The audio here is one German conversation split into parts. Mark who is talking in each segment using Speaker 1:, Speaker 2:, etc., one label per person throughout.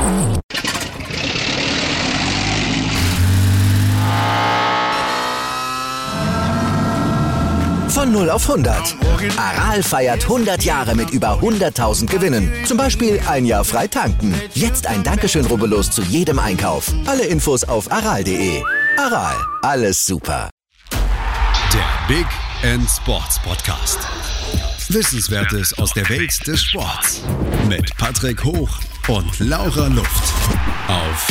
Speaker 1: Von 0 auf 100. Aral feiert 100 Jahre mit über 100.000 Gewinnen. Zum Beispiel ein Jahr frei tanken. Jetzt ein Dankeschön, rubbellos zu jedem Einkauf. Alle Infos auf aral.de. Aral, alles super.
Speaker 2: Der Big End Sports Podcast. Wissenswertes aus der Welt des Sports. Mit Patrick Hoch und Laura Luft. Auf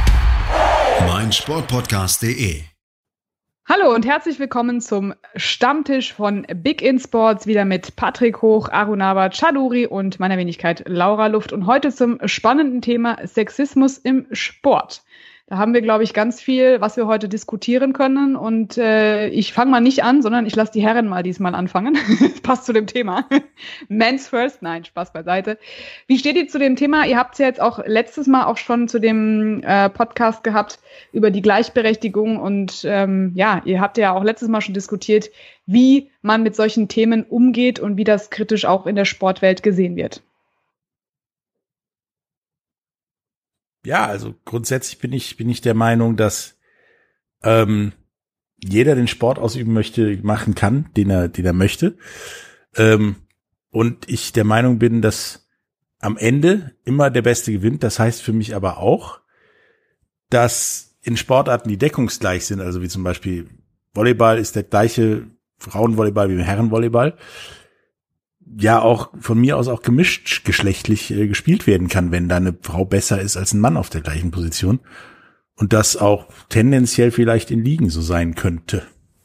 Speaker 2: meinsportpodcast.de.
Speaker 3: Hallo und herzlich willkommen zum Stammtisch von Big In Sports, wieder mit Patrick Hoch, Arunava Chaduri und meiner Wenigkeit Laura Luft. Und heute zum spannenden Thema Sexismus im Sport. Da haben wir, glaube ich, ganz viel, was wir heute diskutieren können. Und ich fange mal nicht an, sondern ich lasse die Herren mal diesmal anfangen. Passt zu dem Thema. Men's First. Nein, Spaß beiseite. Wie steht ihr zu dem Thema? Ihr habt es ja jetzt auch letztes Mal auch schon zu dem Podcast gehabt über die Gleichberechtigung. Und ihr habt ja auch letztes Mal schon diskutiert, wie man mit solchen Themen umgeht und wie das kritisch auch in der Sportwelt gesehen wird.
Speaker 4: Ja, also grundsätzlich bin ich der Meinung, dass jeder den Sport ausüben möchte, machen kann, den er möchte. Und ich der Meinung bin, dass am Ende immer der Beste gewinnt. Das heißt für mich aber auch, dass in Sportarten, die deckungsgleich sind, also wie zum Beispiel Volleyball ist der gleiche Frauenvolleyball wie Herrenvolleyball, ja auch von mir aus auch gemischt geschlechtlich gespielt werden kann, wenn da eine Frau besser ist als ein Mann auf der gleichen Position. Und das auch tendenziell vielleicht in Ligen so sein könnte.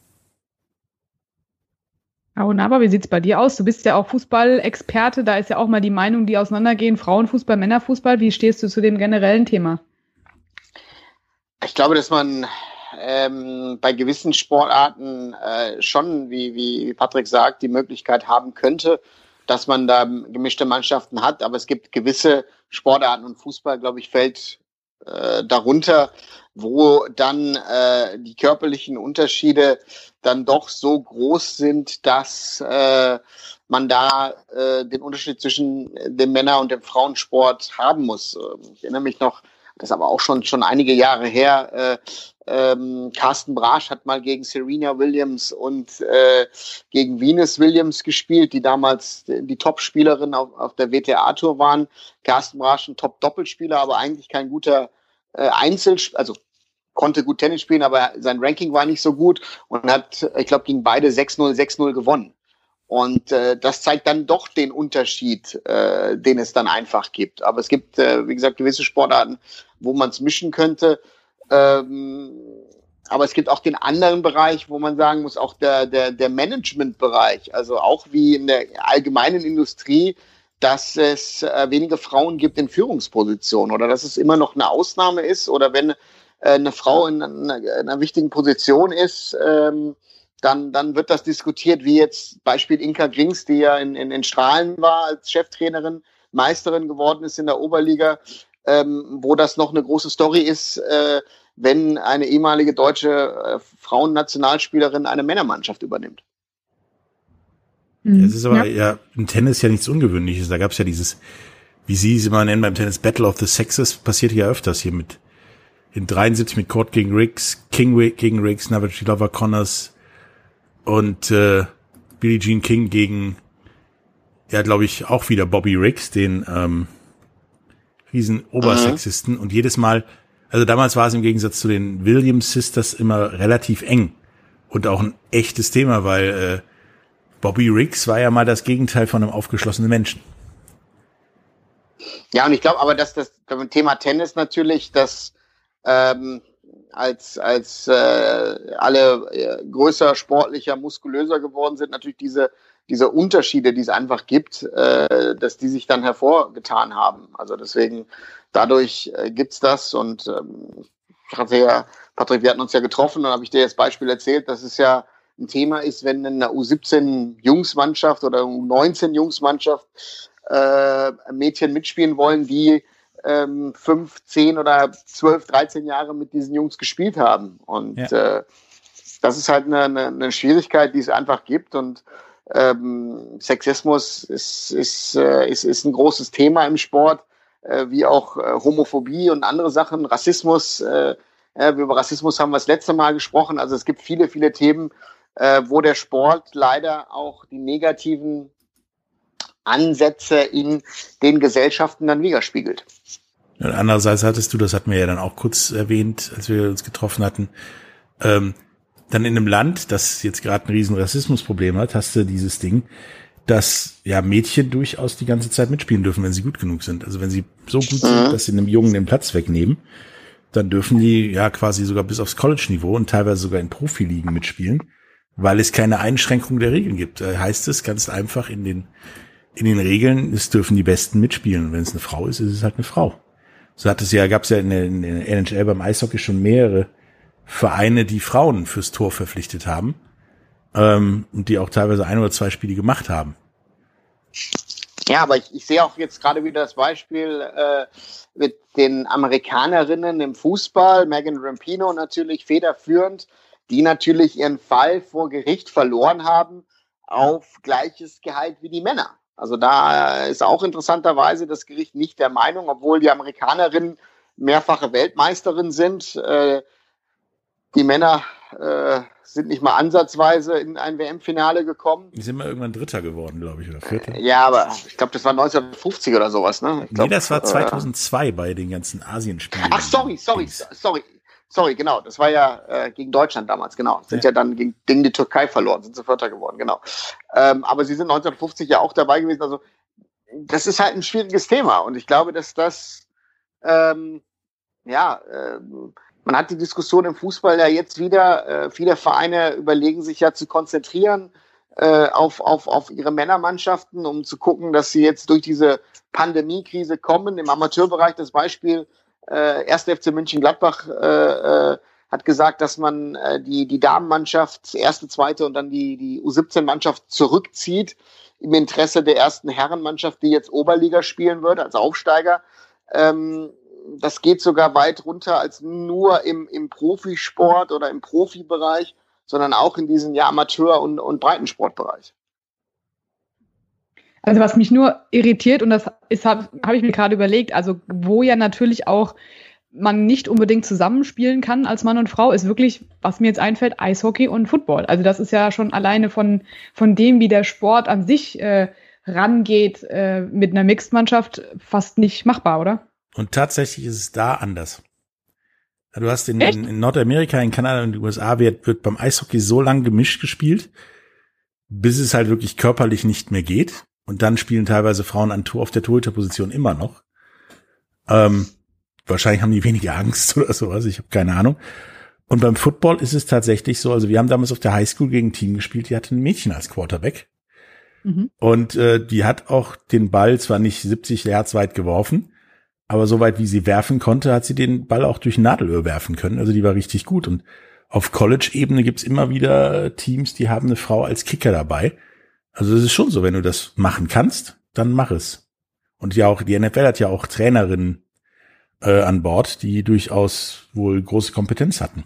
Speaker 3: Aber wie sieht's bei dir aus? Du bist ja auch Fußballexperte, da ist ja auch mal die Meinung, die auseinandergehen, Frauenfußball, Männerfußball. Wie stehst du zu dem generellen Thema?
Speaker 5: Ich glaube, dass man bei gewissen Sportarten schon, wie Patrick sagt, die Möglichkeit haben könnte, dass man da gemischte Mannschaften hat. Aber es gibt gewisse Sportarten und Fußball, glaube ich, fällt darunter, wo dann die körperlichen Unterschiede dann doch so groß sind, dass man da den Unterschied zwischen dem Männer- und dem Frauensport haben muss. Ich erinnere mich noch, das ist aber auch schon einige Jahre her, Carsten Brasch hat mal gegen Serena Williams und gegen Venus Williams gespielt, die damals die Top-Spielerin auf der WTA-Tour waren. Carsten Brasch ein Top-Doppelspieler, aber eigentlich kein guter also konnte gut Tennis spielen, aber sein Ranking war nicht so gut und hat, ich glaube, gegen beide 6-0, 6-0 gewonnen. Und das zeigt dann doch den Unterschied, den es dann einfach gibt. Aber es gibt, wie gesagt, gewisse Sportarten, wo man es mischen könnte. Aber es gibt auch den anderen Bereich, wo man sagen muss, auch der Management-Bereich, also auch wie in der allgemeinen Industrie, dass es wenige Frauen gibt in Führungspositionen oder dass es immer noch eine Ausnahme ist oder wenn eine Frau in einer wichtigen Position ist, dann wird das diskutiert, wie jetzt Beispiel Inka Grings, die ja in Strahlen war als Cheftrainerin, Meisterin geworden ist in der Oberliga, wo das noch eine große Story ist, wenn eine ehemalige deutsche Frauennationalspielerin eine Männermannschaft übernimmt.
Speaker 4: Es ist aber ja im Tennis ja nichts Ungewöhnliches. Da gab es ja dieses, wie Sie es immer nennen beim Tennis, Battle of the Sexes, passiert ja öfters hier in 73 mit Court gegen Riggs, King gegen Riggs, Navratilova Connors und Billie Jean King gegen, ja glaube ich, auch wieder Bobby Riggs, den riesen Obersexisten. Und jedes Mal, also damals war es im Gegensatz zu den Williams Sisters immer relativ eng und auch ein echtes Thema, weil Bobby Riggs war ja mal das Gegenteil von einem aufgeschlossenen Menschen.
Speaker 5: Ja, und ich glaube aber, dass das beim Thema Tennis natürlich, dass als alle größer, sportlicher, muskulöser geworden sind, natürlich diese Unterschiede, die es einfach gibt, dass die sich dann hervorgetan haben. Also deswegen, dadurch gibt's das und ich hatte ja, Patrick, wir hatten uns ja getroffen und habe ich dir das Beispiel erzählt, dass es ja ein Thema ist, wenn in einer U17-Jungsmannschaft oder U19-Jungsmannschaft Mädchen mitspielen wollen, die 5, 10 oder 12, 13 Jahre mit diesen Jungs gespielt haben. Und das ist halt eine Schwierigkeit, die es einfach gibt. Und Sexismus ist ein großes Thema im Sport. wie auch Homophobie und andere Sachen, Rassismus. Über Rassismus haben wir das letzte Mal gesprochen. Also es gibt viele, viele Themen, wo der Sport leider auch die negativen Ansätze in den Gesellschaften dann widerspiegelt.
Speaker 4: Und andererseits hattest du, das hatten wir ja dann auch kurz erwähnt, als wir uns getroffen hatten, dann in einem Land, das jetzt gerade ein riesen Rassismusproblem hat, hast du dieses Ding, dass ja Mädchen durchaus die ganze Zeit mitspielen dürfen, wenn sie gut genug sind. Also wenn sie so gut sind, dass sie einem Jungen den Platz wegnehmen, dann dürfen die ja quasi sogar bis aufs College-Niveau und teilweise sogar in Profiligen mitspielen, weil es keine Einschränkung der Regeln gibt. Heißt es ganz einfach in den Regeln, es dürfen die Besten mitspielen. Und wenn es eine Frau ist, ist es halt eine Frau. So gab es ja in der NHL beim Eishockey schon mehrere Vereine, die Frauen fürs Tor verpflichtet haben, und die auch teilweise 1 oder 2 Spiele gemacht haben.
Speaker 5: Ja, aber ich sehe auch jetzt gerade wieder das Beispiel mit den Amerikanerinnen im Fußball, Megan Rapinoe natürlich federführend, die natürlich ihren Fall vor Gericht verloren haben auf gleiches Gehalt wie die Männer. Also da ist auch interessanterweise das Gericht nicht der Meinung, obwohl die Amerikanerinnen mehrfache Weltmeisterin sind. Die Männer sind nicht mal ansatzweise in ein WM-Finale gekommen.
Speaker 4: Die sind mal irgendwann Dritter geworden, glaube ich, oder Vierter.
Speaker 5: Ja, aber ich glaube, das war 1950 oder sowas, ne?
Speaker 4: Nee, das war 2002 bei den ganzen Asienspielen.
Speaker 5: Ach, sorry, genau. Das war ja gegen Deutschland damals, genau. Sind ja dann gegen die Türkei verloren, sind sie Vierter geworden, genau. Aber sie sind 1950 ja auch dabei gewesen. Also das ist halt ein schwieriges Thema. Und ich glaube, dass das, man hat die Diskussion im Fußball ja jetzt wieder. Viele Vereine überlegen sich ja zu konzentrieren auf ihre Männermannschaften, um zu gucken, dass sie jetzt durch diese Pandemiekrise kommen. Im Amateurbereich das Beispiel, 1. FC Mönchengladbach hat gesagt, dass man die Damenmannschaft, erste, zweite und dann die U17-Mannschaft zurückzieht im Interesse der ersten Herrenmannschaft, die jetzt Oberliga spielen würde, als Aufsteiger. Das geht sogar weit runter als nur im Profisport oder im Profibereich, sondern auch in diesen Amateur- und Breitensportbereich.
Speaker 3: Also was mich nur irritiert, und das habe ich mir gerade überlegt, also wo ja natürlich auch man nicht unbedingt zusammenspielen kann als Mann und Frau, ist wirklich, was mir jetzt einfällt, Eishockey und Football. Also das ist ja schon alleine von dem, wie der Sport an sich rangeht, mit einer Mixed-Mannschaft fast nicht machbar, oder?
Speaker 4: Und tatsächlich ist es da anders. Du hast in Nordamerika, in Kanada und in den USA wird beim Eishockey so lang gemischt gespielt, bis es halt wirklich körperlich nicht mehr geht. Und dann spielen teilweise Frauen auf der Torhüterposition immer noch. Wahrscheinlich haben die weniger Angst oder sowas, ich habe keine Ahnung. Und beim Football ist es tatsächlich so, also wir haben damals auf der Highschool gegen ein Team gespielt, die hatte ein Mädchen als Quarterback. Mhm. Und die hat auch den Ball zwar nicht 70 Yards weit geworfen, aber so weit, wie sie werfen konnte, hat sie den Ball auch durch Nadelöhr werfen können. Also die war richtig gut. Und auf College-Ebene gibt's immer wieder Teams, die haben eine Frau als Kicker dabei. Also es ist schon so, wenn du das machen kannst, dann mach es. Und ja auch die NFL hat ja auch Trainerinnen an Bord, die durchaus wohl große Kompetenz hatten.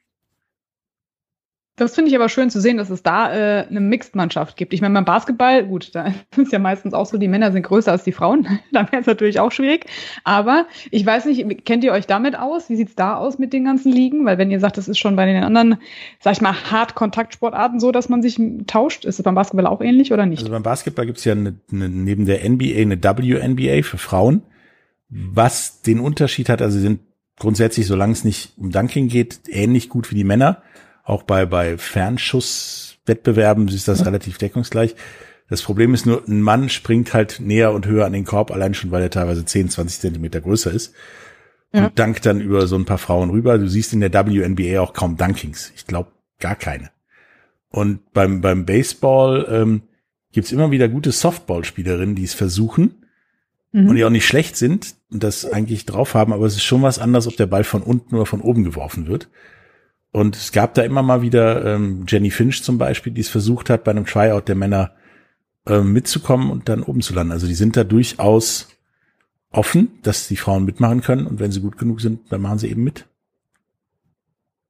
Speaker 4: Das finde ich aber schön zu sehen, dass es da eine Mixed-Mannschaft gibt. Ich meine, beim Basketball, gut, da ist ja meistens auch so, die Männer sind größer als die Frauen. Da wäre es natürlich auch schwierig. Aber ich weiß nicht, kennt ihr euch damit aus? Wie sieht's da aus mit den ganzen Ligen? Weil wenn ihr sagt, das ist schon bei den anderen, sag ich mal, Hard-Kontaktsportarten so, dass man sich tauscht, ist es beim Basketball auch ähnlich oder nicht? Also beim Basketball gibt's ja neben der NBA eine WNBA für Frauen. Was den Unterschied hat, also sie sind grundsätzlich, solange es nicht um Dunking geht, ähnlich gut wie die Männer. Auch bei Fernschusswettbewerben ist das relativ deckungsgleich. Das Problem ist nur, ein Mann springt halt näher und höher an den Korb, allein schon, weil er teilweise 10, 20 Zentimeter größer ist. Ja. Und dankt dann über so ein paar Frauen rüber. Du siehst in der WNBA auch kaum Dunkings. Ich glaube, gar keine. Und beim Baseball gibt's immer wieder gute Softballspielerinnen, die es versuchen und die auch nicht schlecht sind und das eigentlich drauf haben. Aber es ist schon was anderes, ob der Ball von unten oder von oben geworfen wird. Und es gab da immer mal wieder Jenny Finch zum Beispiel, die es versucht hat, bei einem Tryout der Männer mitzukommen und dann oben zu landen. Also die sind da durchaus offen, dass die Frauen mitmachen können. Und wenn sie gut genug sind, dann machen sie eben mit.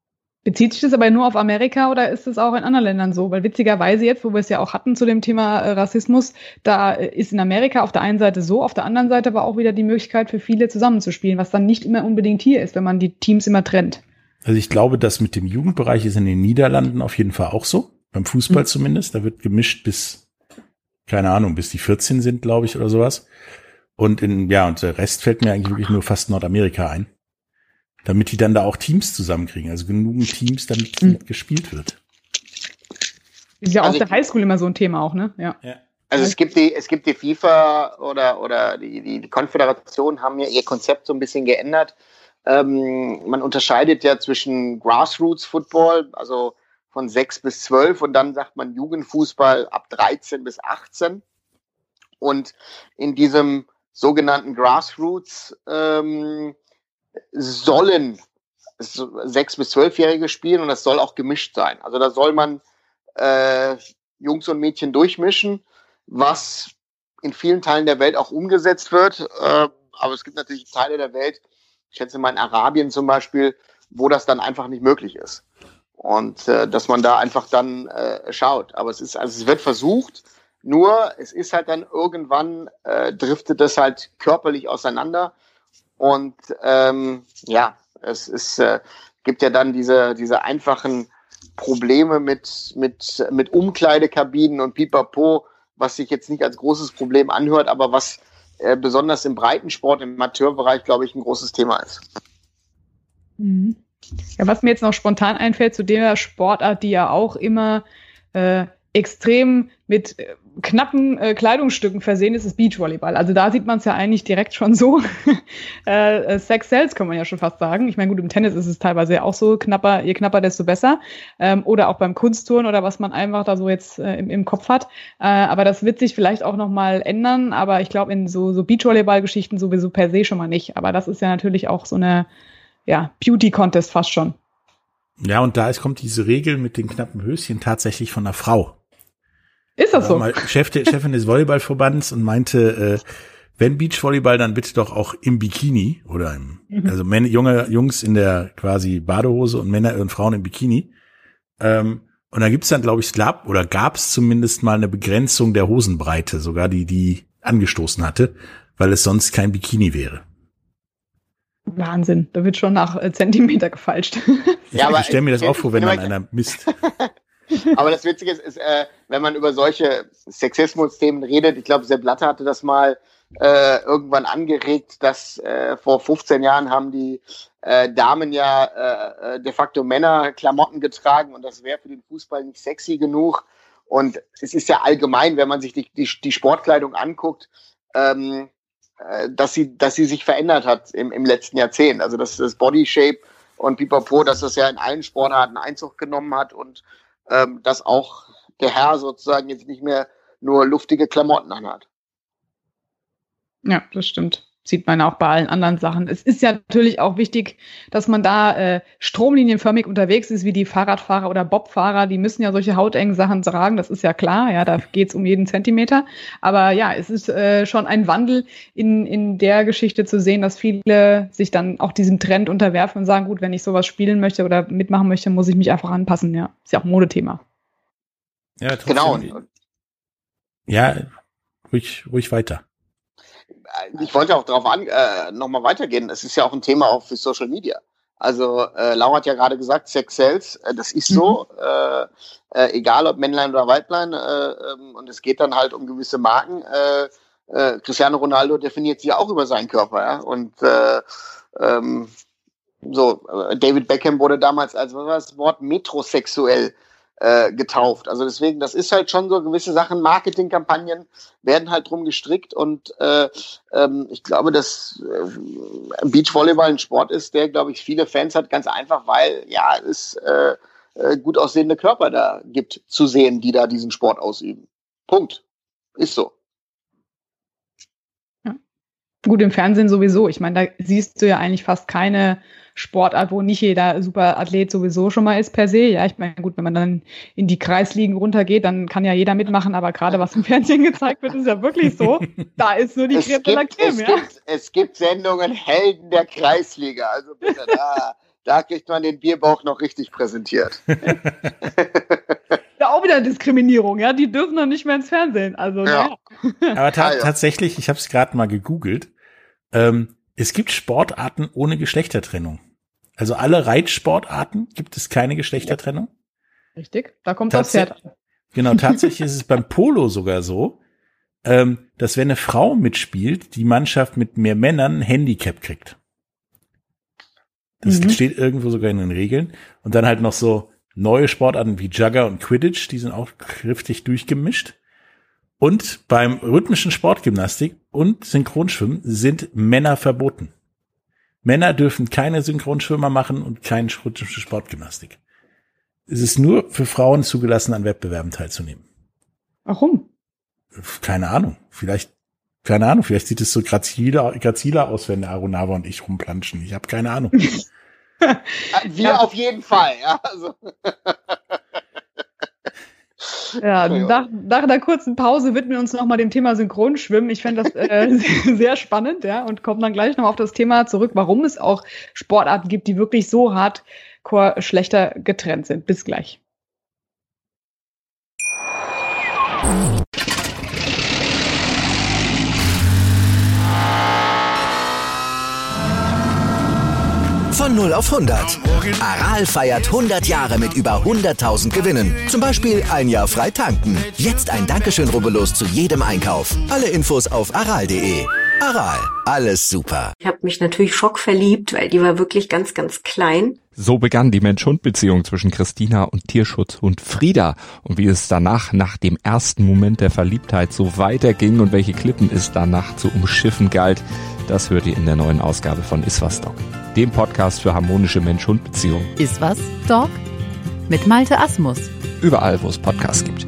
Speaker 3: Bezieht sich das aber nur auf Amerika oder ist es auch in anderen Ländern so? Weil witzigerweise jetzt, wo wir es ja auch hatten zu dem Thema Rassismus, da ist in Amerika auf der einen Seite so, auf der anderen Seite aber auch wieder die Möglichkeit für viele zusammenzuspielen, was dann nicht immer unbedingt hier ist, wenn man die Teams immer trennt.
Speaker 4: Also ich glaube, das mit dem Jugendbereich ist in den Niederlanden auf jeden Fall auch so, beim Fußball zumindest. Da wird gemischt bis, keine Ahnung, bis die 14 sind, glaube ich, oder sowas. Und und der Rest fällt mir eigentlich wirklich nur fast Nordamerika ein. Damit die dann da auch Teams zusammenkriegen, also genügend Teams, damit gespielt wird.
Speaker 3: Ist ja auch auf der Highschool immer so ein Thema auch, ne? Ja.
Speaker 5: Also es gibt die FIFA oder die Konföderation haben ja ihr Konzept so ein bisschen geändert. Man unterscheidet ja zwischen Grassroots Football, also von 6 bis 12 und dann sagt man Jugendfußball ab 13 bis 18. Und in diesem sogenannten Grassroots sollen 6- bis 12-Jährige spielen und das soll auch gemischt sein. Also da soll man Jungs und Mädchen durchmischen, was in vielen Teilen der Welt auch umgesetzt wird. Aber es gibt natürlich Teile der Welt, ich schätze mal in Arabien zum Beispiel, wo das dann einfach nicht möglich ist. Und dass man da einfach dann schaut. Aber es wird versucht, nur es ist halt dann irgendwann driftet das halt körperlich auseinander. Und es gibt ja dann diese einfachen Probleme mit Umkleidekabinen und Pipapo, was sich jetzt nicht als großes Problem anhört, aber was besonders im Breitensport, im Amateurbereich, glaube ich, ein großes Thema ist.
Speaker 3: Mhm. Ja, was mir jetzt noch spontan einfällt zu der Sportart, die ja auch immer extrem mit knappen Kleidungsstücken versehen ist, Beachvolleyball. Also da sieht man es ja eigentlich direkt schon so. Sex sells, kann man ja schon fast sagen. Ich meine, gut, im Tennis ist es teilweise ja auch so, je knapper, desto besser. Oder auch beim Kunstturnen oder was man einfach da so jetzt im Kopf hat. Aber das wird sich vielleicht auch nochmal ändern. Aber ich glaube, in so Beachvolleyball-Geschichten sowieso per se schon mal nicht. Aber das ist ja natürlich auch so eine Beauty-Contest fast schon.
Speaker 4: Ja, und kommt diese Regel mit den knappen Höschen tatsächlich von einer Frau.
Speaker 3: Ist das so?
Speaker 4: Mal Chefin des Volleyballverbands und meinte, wenn Beachvolleyball, dann bitte doch auch im Bikini oder also Jungs in der quasi Badehose und Männer und Frauen im Bikini. Und da gibt's dann, glaube ich, gab's zumindest mal eine Begrenzung der Hosenbreite, sogar die angestoßen hatte, weil es sonst kein Bikini wäre.
Speaker 3: Wahnsinn, da wird schon nach Zentimeter gefalscht.
Speaker 4: Ja, aber ich stelle mir das auch vor, wenn dann einer misst.
Speaker 5: Aber das Witzige ist, wenn man über solche Sexismus-Themen redet, ich glaube, Sepp Blatter hatte das mal irgendwann angeregt, dass vor 15 Jahren haben die Damen ja de facto Männerklamotten getragen und das wäre für den Fußball nicht sexy genug. Und es ist ja allgemein, wenn man sich die Sportkleidung anguckt, dass sie sich verändert hat im letzten Jahrzehnt. Also das Bodyshape und Pipapo, dass das ja in allen Sportarten Einzug genommen hat und dass auch der Herr sozusagen jetzt nicht mehr nur luftige Klamotten anhat.
Speaker 3: Ja, das stimmt. Sieht man auch bei allen anderen Sachen. Es ist ja natürlich auch wichtig, dass man da stromlinienförmig unterwegs ist, wie die Fahrradfahrer oder Bobfahrer. Die müssen ja solche hautengen Sachen tragen, das ist ja klar. Ja, da geht's um jeden Zentimeter. Aber ja, es ist schon ein Wandel in der Geschichte zu sehen, dass viele sich dann auch diesem Trend unterwerfen und sagen, gut, wenn ich sowas spielen möchte oder mitmachen möchte, muss ich mich einfach anpassen. Ja, ist ja auch ein Modethema.
Speaker 4: Ja, trotzdem, genau. Ja, ruhig weiter.
Speaker 5: Ich wollte auch darauf nochmal weitergehen. Es ist ja auch ein Thema auch für Social Media. Also Laura hat ja gerade gesagt, Sex sells, das ist so, egal ob Männlein oder Weiblein, und es geht dann halt um gewisse Marken. Cristiano Ronaldo definiert sich auch über seinen Körper, ja. Und David Beckham wurde damals als das Wort metrosexuell getauft. Also deswegen, das ist halt schon so, gewisse Sachen, Marketingkampagnen werden halt drum gestrickt und ich glaube, dass Beachvolleyball ein Sport ist, der, glaube ich, viele Fans hat, ganz einfach, weil ja es gut aussehende Körper da gibt zu sehen, die da diesen Sport ausüben. Punkt. Ist so.
Speaker 3: Ja. Gut, im Fernsehen sowieso. Ich meine, da siehst du ja eigentlich fast keine Sportart, wo nicht jeder Superathlet sowieso schon mal ist per se. Ja, ich meine, gut, wenn man dann in die Kreisligen runtergeht, dann kann ja jeder mitmachen, aber gerade was im Fernsehen gezeigt wird, ist ja wirklich so. Da ist nur die Creme de la Creme, ja.
Speaker 5: Es gibt Sendungen Helden der Kreisliga, also bitte, Da kriegt man den Bierbauch noch richtig präsentiert.
Speaker 3: Ja, auch wieder Diskriminierung, ja. Die dürfen noch nicht mehr ins Fernsehen. Also,
Speaker 5: ja.
Speaker 4: Aber tatsächlich, ich habe es gerade mal gegoogelt, es gibt Sportarten ohne Geschlechtertrennung. Also alle Reitsportarten gibt es keine Geschlechtertrennung.
Speaker 3: Richtig, da kommt das Pferd an.
Speaker 4: Genau, tatsächlich ist es beim Polo sogar so, dass wenn eine Frau mitspielt, die Mannschaft mit mehr Männern ein Handicap kriegt. Das steht irgendwo sogar in den Regeln. Und dann halt noch so neue Sportarten wie Jugger und Quidditch, die sind auch kräftig durchgemischt. Und beim rhythmischen Sportgymnastik und Synchronschwimmen sind Männer verboten. Männer dürfen keine Synchronschwimmer machen und keine rhythmische Sportgymnastik. Es ist nur für Frauen zugelassen, an Wettbewerben teilzunehmen.
Speaker 3: Warum?
Speaker 4: Keine Ahnung. Vielleicht sieht es so graziler aus, wenn der Arunava und ich rumplanschen. Ich habe keine Ahnung.
Speaker 5: Wir auf jeden Fall, ja. Also.
Speaker 3: Ja, nach einer kurzen Pause widmen wir uns nochmal dem Thema Synchronschwimmen. Ich fände das sehr spannend, ja, und kommen dann gleich noch auf das Thema zurück, warum es auch Sportarten gibt, die wirklich so hardcore schlechter getrennt sind. Bis gleich.
Speaker 1: Von 0 auf 100. Aral feiert 100 Jahre mit über 100.000 Gewinnen. Zum Beispiel ein Jahr frei tanken. Jetzt ein Dankeschön, rubbellos zu jedem Einkauf. Alle Infos auf aral.de. Aral, alles super.
Speaker 6: Ich habe mich natürlich schockverliebt, weil die war wirklich ganz, ganz klein.
Speaker 7: So begann die Mensch-Hund-Beziehung zwischen Christina und Tierschutzhund Frieda. Und wie es danach, nach dem ersten Moment der Verliebtheit, so weiterging und welche Klippen es danach zu umschiffen galt, das hört ihr in der neuen Ausgabe von Iswas Dog, dem Podcast für harmonische Mensch-Hund-Beziehungen.
Speaker 8: Iswas Dog mit Malte Asmus.
Speaker 7: Überall, wo es Podcasts gibt.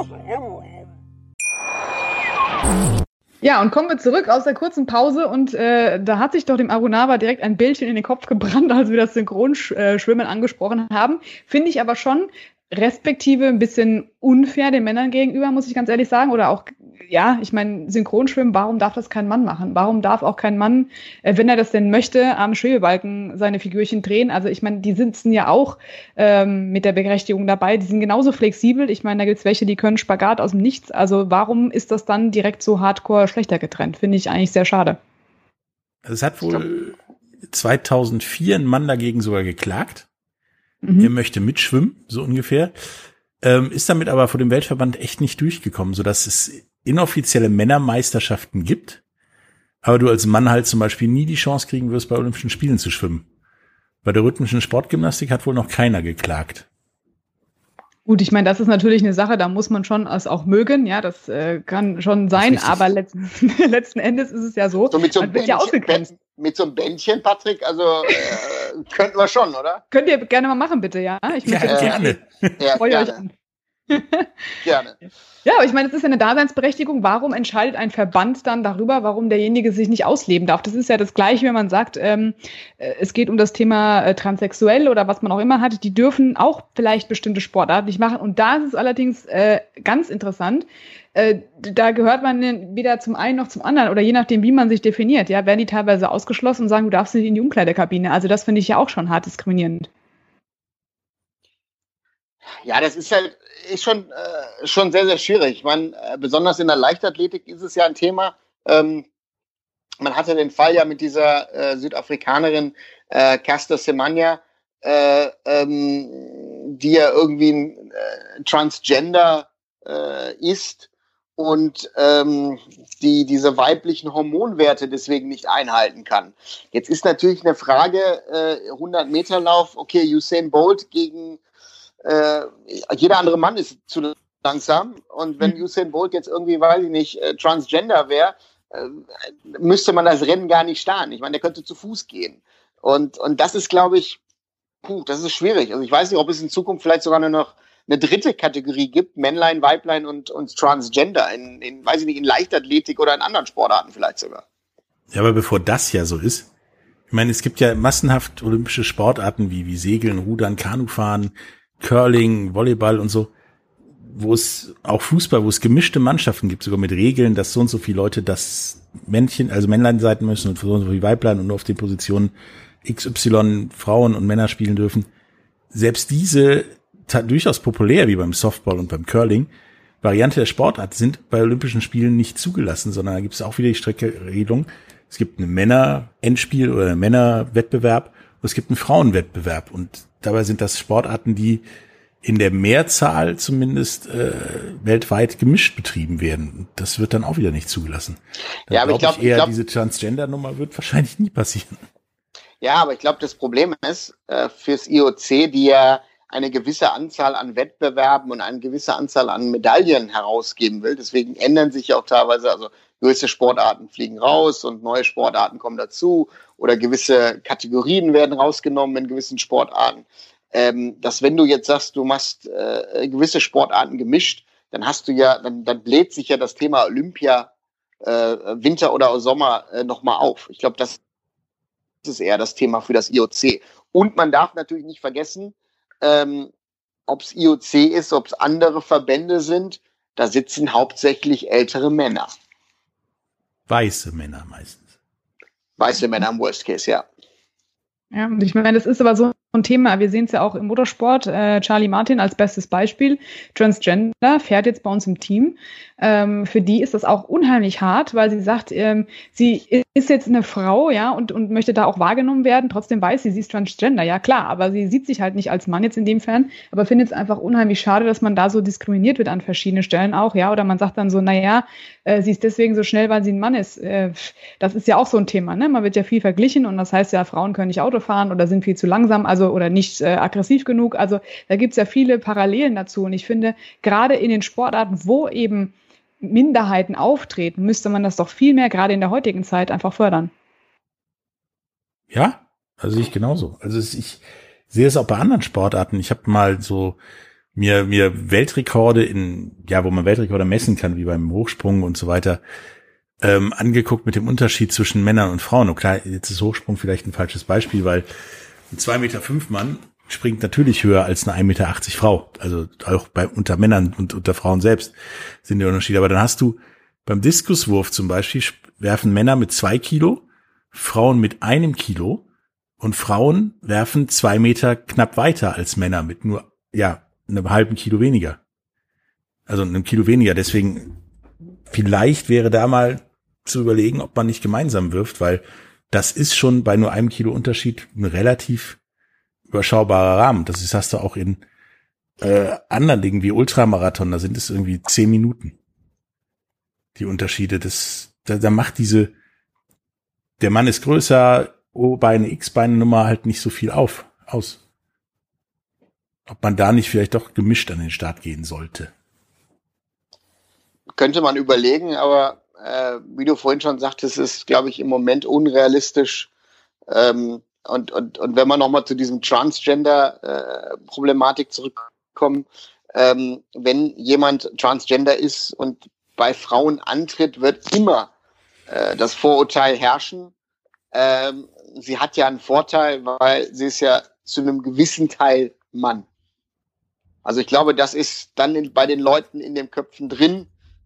Speaker 3: Ja, und kommen wir zurück aus der kurzen Pause und da hat sich doch dem Arunava direkt ein Bildchen in den Kopf gebrannt, als wir das Synchronschwimmen angesprochen haben. Finde ich aber schon respektive ein bisschen unfair den Männern gegenüber, muss ich ganz ehrlich sagen. Oder auch, ja, ich meine, Synchronschwimmen, warum darf das kein Mann machen? Warum darf auch kein Mann, wenn er das denn möchte, am Schwebebalken seine Figürchen drehen? Also ich meine, die sitzen ja auch mit der Berechtigung dabei. Die sind genauso flexibel. Ich meine, da gibt's welche, die können Spagat aus dem Nichts. Also warum ist das dann direkt so hardcore schlechter getrennt? Finde ich eigentlich sehr schade.
Speaker 4: Es hat wohl 2004 ein Mann dagegen sogar geklagt. Er möchte mitschwimmen, so ungefähr. Ist damit aber vor dem Weltverband echt nicht durchgekommen, sodass es inoffizielle Männermeisterschaften gibt, aber du als Mann halt zum Beispiel nie die Chance kriegen wirst, bei Olympischen Spielen zu schwimmen. Bei der rhythmischen Sportgymnastik hat wohl noch keiner geklagt.
Speaker 3: Gut, ich meine, das ist natürlich eine Sache, da muss man schon es auch mögen, ja, das kann schon sein, aber letzten Endes ist es ja so,
Speaker 5: man wird ja ausgegrenzt. Mit so einem Bändchen, Patrick, also könnten wir schon, oder?
Speaker 3: Könnt ihr gerne mal machen, bitte, ja? Ich
Speaker 4: gerne.
Speaker 3: Freue euch an.
Speaker 5: Gerne.
Speaker 3: Ja, aber ich meine, es ist ja eine Daseinsberechtigung. Warum entscheidet ein Verband dann darüber, warum derjenige sich nicht ausleben darf? Das ist ja das Gleiche, wenn man sagt, es geht um das Thema transsexuell oder was man auch immer hat. Die dürfen auch vielleicht bestimmte Sportarten nicht machen. Und da ist es allerdings ganz interessant. Da gehört man weder zum einen noch zum anderen oder je nachdem, wie man sich definiert. Ja, werden die teilweise ausgeschlossen und sagen, du darfst nicht in die Umkleidekabine. Also das finde ich ja auch schon hart diskriminierend.
Speaker 5: Ja, das ist halt schon sehr, sehr schwierig. Ich meine, besonders in der Leichtathletik ist es ja ein Thema. Man hatte den Fall ja mit dieser Südafrikanerin Caster Semenya, die ja irgendwie ein Transgender ist und diese weiblichen Hormonwerte deswegen nicht einhalten kann. Jetzt ist natürlich eine Frage, 100-Meter-Lauf, okay, Usain Bolt gegen jeder andere Mann ist zu langsam und wenn Usain Bolt jetzt irgendwie, weiß ich nicht, Transgender wäre, müsste man das Rennen gar nicht starten. Ich meine, der könnte zu Fuß gehen. Und das ist, glaube ich, das ist schwierig. Also ich weiß nicht, ob es in Zukunft vielleicht sogar noch eine dritte Kategorie gibt, Männlein, Weiblein und Transgender in weiß ich nicht, in Leichtathletik oder in anderen Sportarten vielleicht sogar.
Speaker 4: Ja, aber bevor das ja so ist, ich meine, es gibt ja massenhaft olympische Sportarten wie Segeln, Rudern, Kanufahren, Curling, Volleyball und so, wo es auch Fußball, wo es gemischte Mannschaften gibt, sogar mit Regeln, dass so und so viele Leute das Männchen, also Männlein sein müssen und so und so viele Weiblein und nur auf den Positionen XY Frauen und Männer spielen dürfen. Selbst diese durchaus populär, wie beim Softball und beim Curling, Variante der Sportart sind bei Olympischen Spielen nicht zugelassen, sondern da gibt es auch wieder die Streckenregelung. Es gibt ein Männer-Endspiel oder einen Männerwettbewerb und es gibt einen Frauenwettbewerb. Und dabei sind das Sportarten, die in der Mehrzahl zumindest weltweit gemischt betrieben werden. Das wird dann auch wieder nicht zugelassen. Ja, aber ich glaube, diese Transgender-Nummer wird wahrscheinlich nie passieren.
Speaker 5: Ja, aber ich glaube, das Problem ist fürs IOC, die ja eine gewisse Anzahl an Wettbewerben und eine gewisse Anzahl an Medaillen herausgeben will. Deswegen ändern sich ja auch teilweise, also gewisse Sportarten fliegen raus und neue Sportarten kommen dazu oder gewisse Kategorien werden rausgenommen in gewissen Sportarten. Dass wenn du jetzt sagst, du machst gewisse Sportarten gemischt, dann hast du ja, dann bläht sich ja das Thema Olympia Winter oder Sommer nochmal auf. Ich glaube, das ist eher das Thema für das IOC. Und man darf natürlich nicht vergessen, ob es IOC ist, ob es andere Verbände sind, da sitzen hauptsächlich ältere Männer.
Speaker 4: Weiße Männer meistens.
Speaker 5: Weiße Männer im Worst Case, ja.
Speaker 3: Ja, und ich meine, das ist aber so ein Thema. Wir sehen es ja auch im Motorsport. Charlie Martin als bestes Beispiel. Transgender fährt jetzt bei uns im Team. Für die ist das auch unheimlich hart, weil sie sagt, sie ist jetzt eine Frau, ja, und möchte da auch wahrgenommen werden. Trotzdem weiß sie ist Transgender, ja klar, aber sie sieht sich halt nicht als Mann jetzt in dem Fall, aber findet es einfach unheimlich schade, dass man da so diskriminiert wird an verschiedenen Stellen auch, ja, oder man sagt dann so, naja, sie ist deswegen so schnell, weil sie ein Mann ist. Das ist ja auch so ein Thema, ne? Man wird ja viel verglichen und das heißt ja, Frauen können nicht Auto fahren oder sind viel zu langsam, also oder nicht aggressiv genug. Also da gibt's ja viele Parallelen dazu und ich finde, gerade in den Sportarten, wo eben Minderheiten auftreten, müsste man das doch viel mehr gerade in der heutigen Zeit einfach fördern.
Speaker 4: Ja, also ich genauso. Also ich sehe es auch bei anderen Sportarten. Ich habe mal so mir Weltrekorde wo man Weltrekorde messen kann, wie beim Hochsprung und so weiter, angeguckt mit dem Unterschied zwischen Männern und Frauen. Und klar, jetzt ist Hochsprung vielleicht ein falsches Beispiel, weil ein 2,5 Meter Mann springt natürlich höher als eine 1,80 Meter Frau. Also auch unter Männern und unter Frauen selbst sind die Unterschiede. Aber dann hast du beim Diskuswurf zum Beispiel, werfen Männer mit 2 Kilo, Frauen mit 1 Kilo und Frauen werfen 2 Meter knapp weiter als Männer mit nur, einem halben Kilo weniger. Also einem Kilo weniger. Deswegen vielleicht wäre da mal zu überlegen, ob man nicht gemeinsam wirft, weil das ist schon bei nur 1 Kilo Unterschied ein relativ überschaubarer Rahmen. Das hast du auch in anderen Dingen wie Ultramarathon, da sind es irgendwie 10 Minuten. Die Unterschiede, da macht der Mann ist größer, O-Beine, X-Beine-Nummer halt nicht so viel aus. Ob man da nicht vielleicht doch gemischt an den Start gehen sollte.
Speaker 5: Könnte man überlegen, aber wie du vorhin schon sagtest, ist, glaube ich, im Moment unrealistisch. Und wenn wir nochmal zu diesem Transgender-Problematik zurückkommen, wenn jemand Transgender ist und bei Frauen antritt, wird immer das Vorurteil herrschen. Sie hat ja einen Vorteil, weil sie ist ja zu einem gewissen Teil Mann. Also ich glaube, das ist dann bei den Leuten in den Köpfen drin.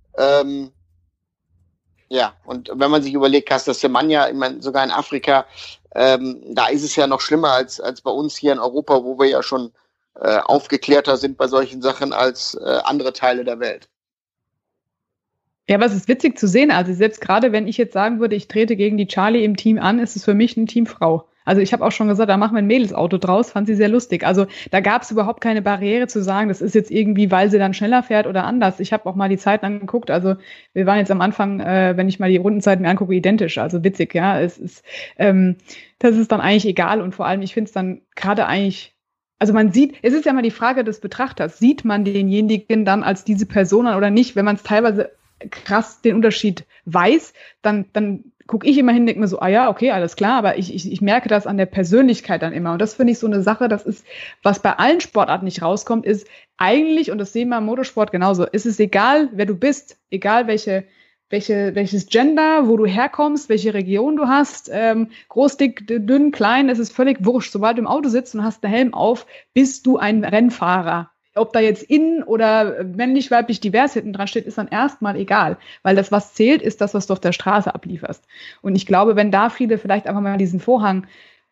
Speaker 5: Und wenn man sich überlegt, dass der Mann ja, ich meine, sogar in Afrika, da ist es ja noch schlimmer als bei uns hier in Europa, wo wir ja schon aufgeklärter sind bei solchen Sachen als andere Teile der Welt.
Speaker 3: Ja, aber es ist witzig zu sehen. Also selbst gerade, wenn ich jetzt sagen würde, ich trete gegen die Charlie im Team an, ist es für mich eine Teamfrau. Also ich habe auch schon gesagt, da machen wir ein Mädelsauto draus, fand sie sehr lustig. Also da gab es überhaupt keine Barriere zu sagen, das ist jetzt irgendwie, weil sie dann schneller fährt oder anders. Ich habe auch mal die Zeiten angeguckt, also wir waren jetzt am Anfang, wenn ich mal die Rundenzeiten mir angucke, identisch. Also witzig, ja. Das ist dann eigentlich egal und vor allem, ich finde es dann gerade eigentlich, also man sieht, es ist ja mal die Frage des Betrachters, sieht man denjenigen dann als diese Person an oder nicht? Wenn man es teilweise krass den Unterschied weiß, dann gucke ich immer hin, denke mir so, okay, alles klar, aber ich merke das an der Persönlichkeit dann immer. Und das finde ich so eine Sache, das ist, was bei allen Sportarten nicht rauskommt, ist eigentlich, und das sehen wir im Motorsport genauso, ist es egal, wer du bist, egal welches Gender, wo du herkommst, welche Region du hast, groß, dick, dünn, klein, es ist völlig wurscht. Sobald du im Auto sitzt und hast einen Helm auf, bist du ein Rennfahrer. Ob da jetzt innen oder männlich, weiblich, divers hinten dran steht, ist dann erstmal egal. Weil das, was zählt, ist das, was du auf der Straße ablieferst. Und ich glaube, wenn da viele vielleicht einfach mal diesen Vorhang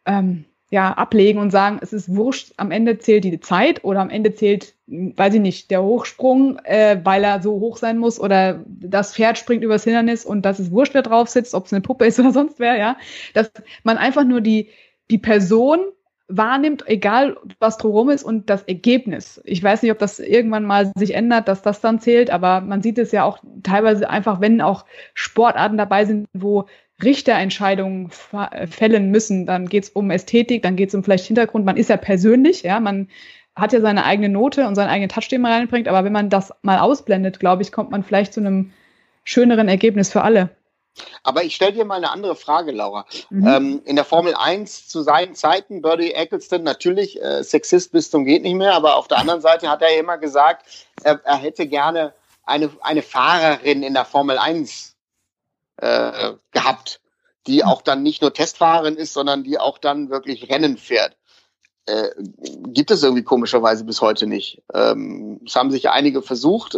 Speaker 3: ablegen und sagen, es ist wurscht, am Ende zählt die Zeit oder am Ende zählt, weiß ich nicht, der Hochsprung, weil er so hoch sein muss oder das Pferd springt übers Hindernis und das ist wurscht, wer drauf sitzt, ob es eine Puppe ist oder sonst wer, ja. Dass man einfach nur die Person wahrnimmt, egal was drumherum ist und das Ergebnis. Ich weiß nicht, ob das irgendwann mal sich ändert, dass das dann zählt, aber man sieht es ja auch teilweise einfach, wenn auch Sportarten dabei sind, wo Richterentscheidungen fällen müssen, dann geht es um Ästhetik, dann geht es um vielleicht Hintergrund. Man ist ja persönlich, ja, man hat ja seine eigene Note und seinen eigenen Touch, den man reinbringt, aber wenn man das mal ausblendet, glaube ich, kommt man vielleicht zu einem schöneren Ergebnis für alle.
Speaker 5: Aber ich stelle dir mal eine andere Frage, Laura. In der Formel 1 zu seinen Zeiten, Bernie Ecclestone, natürlich Sexist bis zum geht nicht mehr, aber auf der anderen Seite hat er ja immer gesagt, er hätte gerne eine Fahrerin in der Formel 1 gehabt, die auch dann nicht nur Testfahrerin ist, sondern die auch dann wirklich Rennen fährt. Gibt es irgendwie komischerweise bis heute nicht. Es haben sich ja einige versucht,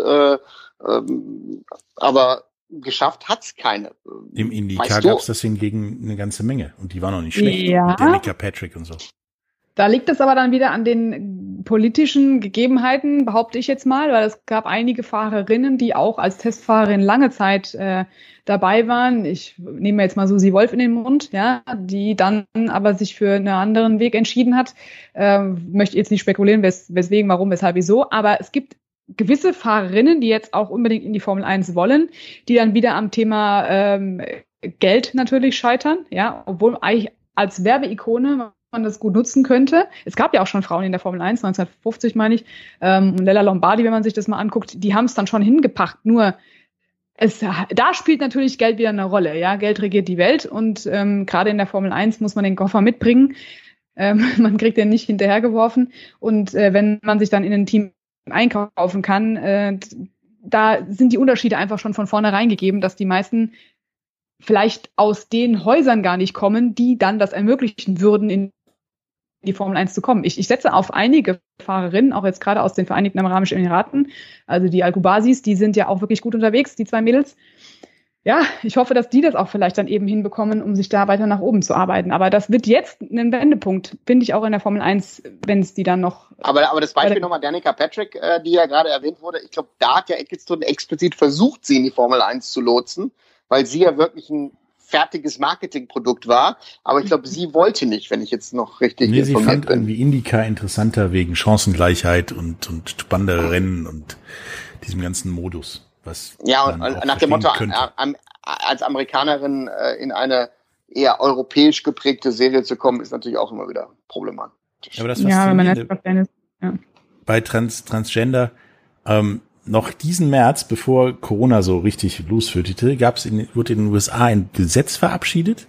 Speaker 5: aber geschafft hat's keine.
Speaker 4: Im IndyCar gab es das hingegen eine ganze Menge und die waren noch nicht schlecht.
Speaker 3: Ja.
Speaker 4: Mit Danica Patrick und so.
Speaker 3: Da liegt es aber dann wieder an den politischen Gegebenheiten, behaupte ich jetzt mal, weil es gab einige Fahrerinnen, die auch als Testfahrerin lange Zeit dabei waren. Ich nehme jetzt mal Susi Wolf in den Mund, ja, die dann aber sich für einen anderen Weg entschieden hat. Möchte jetzt nicht spekulieren, weswegen, warum, weshalb, wieso, aber es gibt gewisse Fahrerinnen, die jetzt auch unbedingt in die Formel 1 wollen, die dann wieder am Thema Geld natürlich scheitern, ja, obwohl eigentlich als Werbeikone man das gut nutzen könnte. Es gab ja auch schon Frauen in der Formel 1, 1950 meine ich, und Lella Lombardi, wenn man sich das mal anguckt, die haben es dann schon hingepackt, nur da spielt natürlich Geld wieder eine Rolle, ja, Geld regiert die Welt und gerade in der Formel 1 muss man den Koffer mitbringen, man kriegt den nicht hinterhergeworfen und wenn man sich dann in ein Team einkaufen kann, da sind die Unterschiede einfach schon von vornherein gegeben, dass die meisten vielleicht aus den Häusern gar nicht kommen, die dann das ermöglichen würden, in die Formel 1 zu kommen. Ich setze auf einige Fahrerinnen, auch jetzt gerade aus den Vereinigten Arabischen Emiraten, also die Al-Qubasis, die sind ja auch wirklich gut unterwegs, die zwei Mädels. Ja, ich hoffe, dass die das auch vielleicht dann eben hinbekommen, um sich da weiter nach oben zu arbeiten. Aber das wird jetzt ein Wendepunkt, finde ich auch in der Formel 1, wenn es die dann noch...
Speaker 5: Aber das Beispiel nochmal Danica Patrick, die ja gerade erwähnt wurde, ich glaube, da hat ja Ecclestone explizit versucht, sie in die Formel 1 zu lotsen, weil sie ja wirklich ein fertiges Marketingprodukt war. Aber ich glaube, sie wollte nicht, wenn ich jetzt noch richtig informiert bin.
Speaker 4: Sie fand irgendwie IndyCar interessanter wegen Chancengleichheit und spannendere Rennen und diesem ganzen Modus. Was
Speaker 5: ja, und nach dem Motto, als Amerikanerin in eine eher europäisch geprägte Serie zu kommen, ist natürlich auch immer wieder problematisch.
Speaker 4: Aber das
Speaker 3: ja, wenn man jetzt ist, ja.
Speaker 4: Bei Transgender, noch diesen März, bevor Corona so richtig losführte, wurde in den USA ein Gesetz verabschiedet,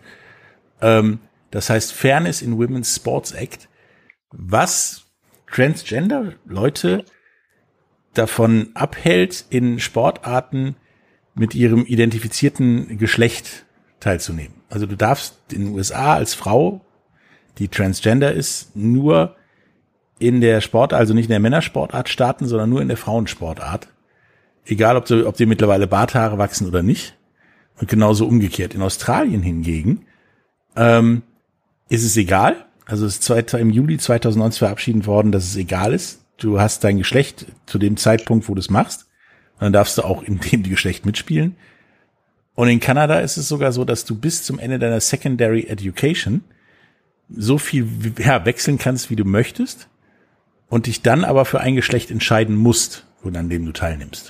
Speaker 4: das heißt Fairness in Women's Sports Act, was Transgender-Leute davon abhält, in Sportarten mit ihrem identifizierten Geschlecht teilzunehmen. Also du darfst in den USA als Frau, die Transgender ist, nur in der Sportart, also nicht in der Männersportart starten, sondern nur in der Frauensportart. Egal, ob dir mittlerweile Barthaare wachsen oder nicht. Und genauso umgekehrt. In Australien hingegen ist es egal. Also es ist im Juli 2019 verabschiedet worden, dass es egal ist. Du hast dein Geschlecht zu dem Zeitpunkt, wo du es machst. Und dann darfst du auch in dem Geschlecht mitspielen. Und in Kanada ist es sogar so, dass du bis zum Ende deiner Secondary Education so viel wechseln kannst, wie du möchtest. Und dich dann aber für ein Geschlecht entscheiden musst, an dem du teilnimmst.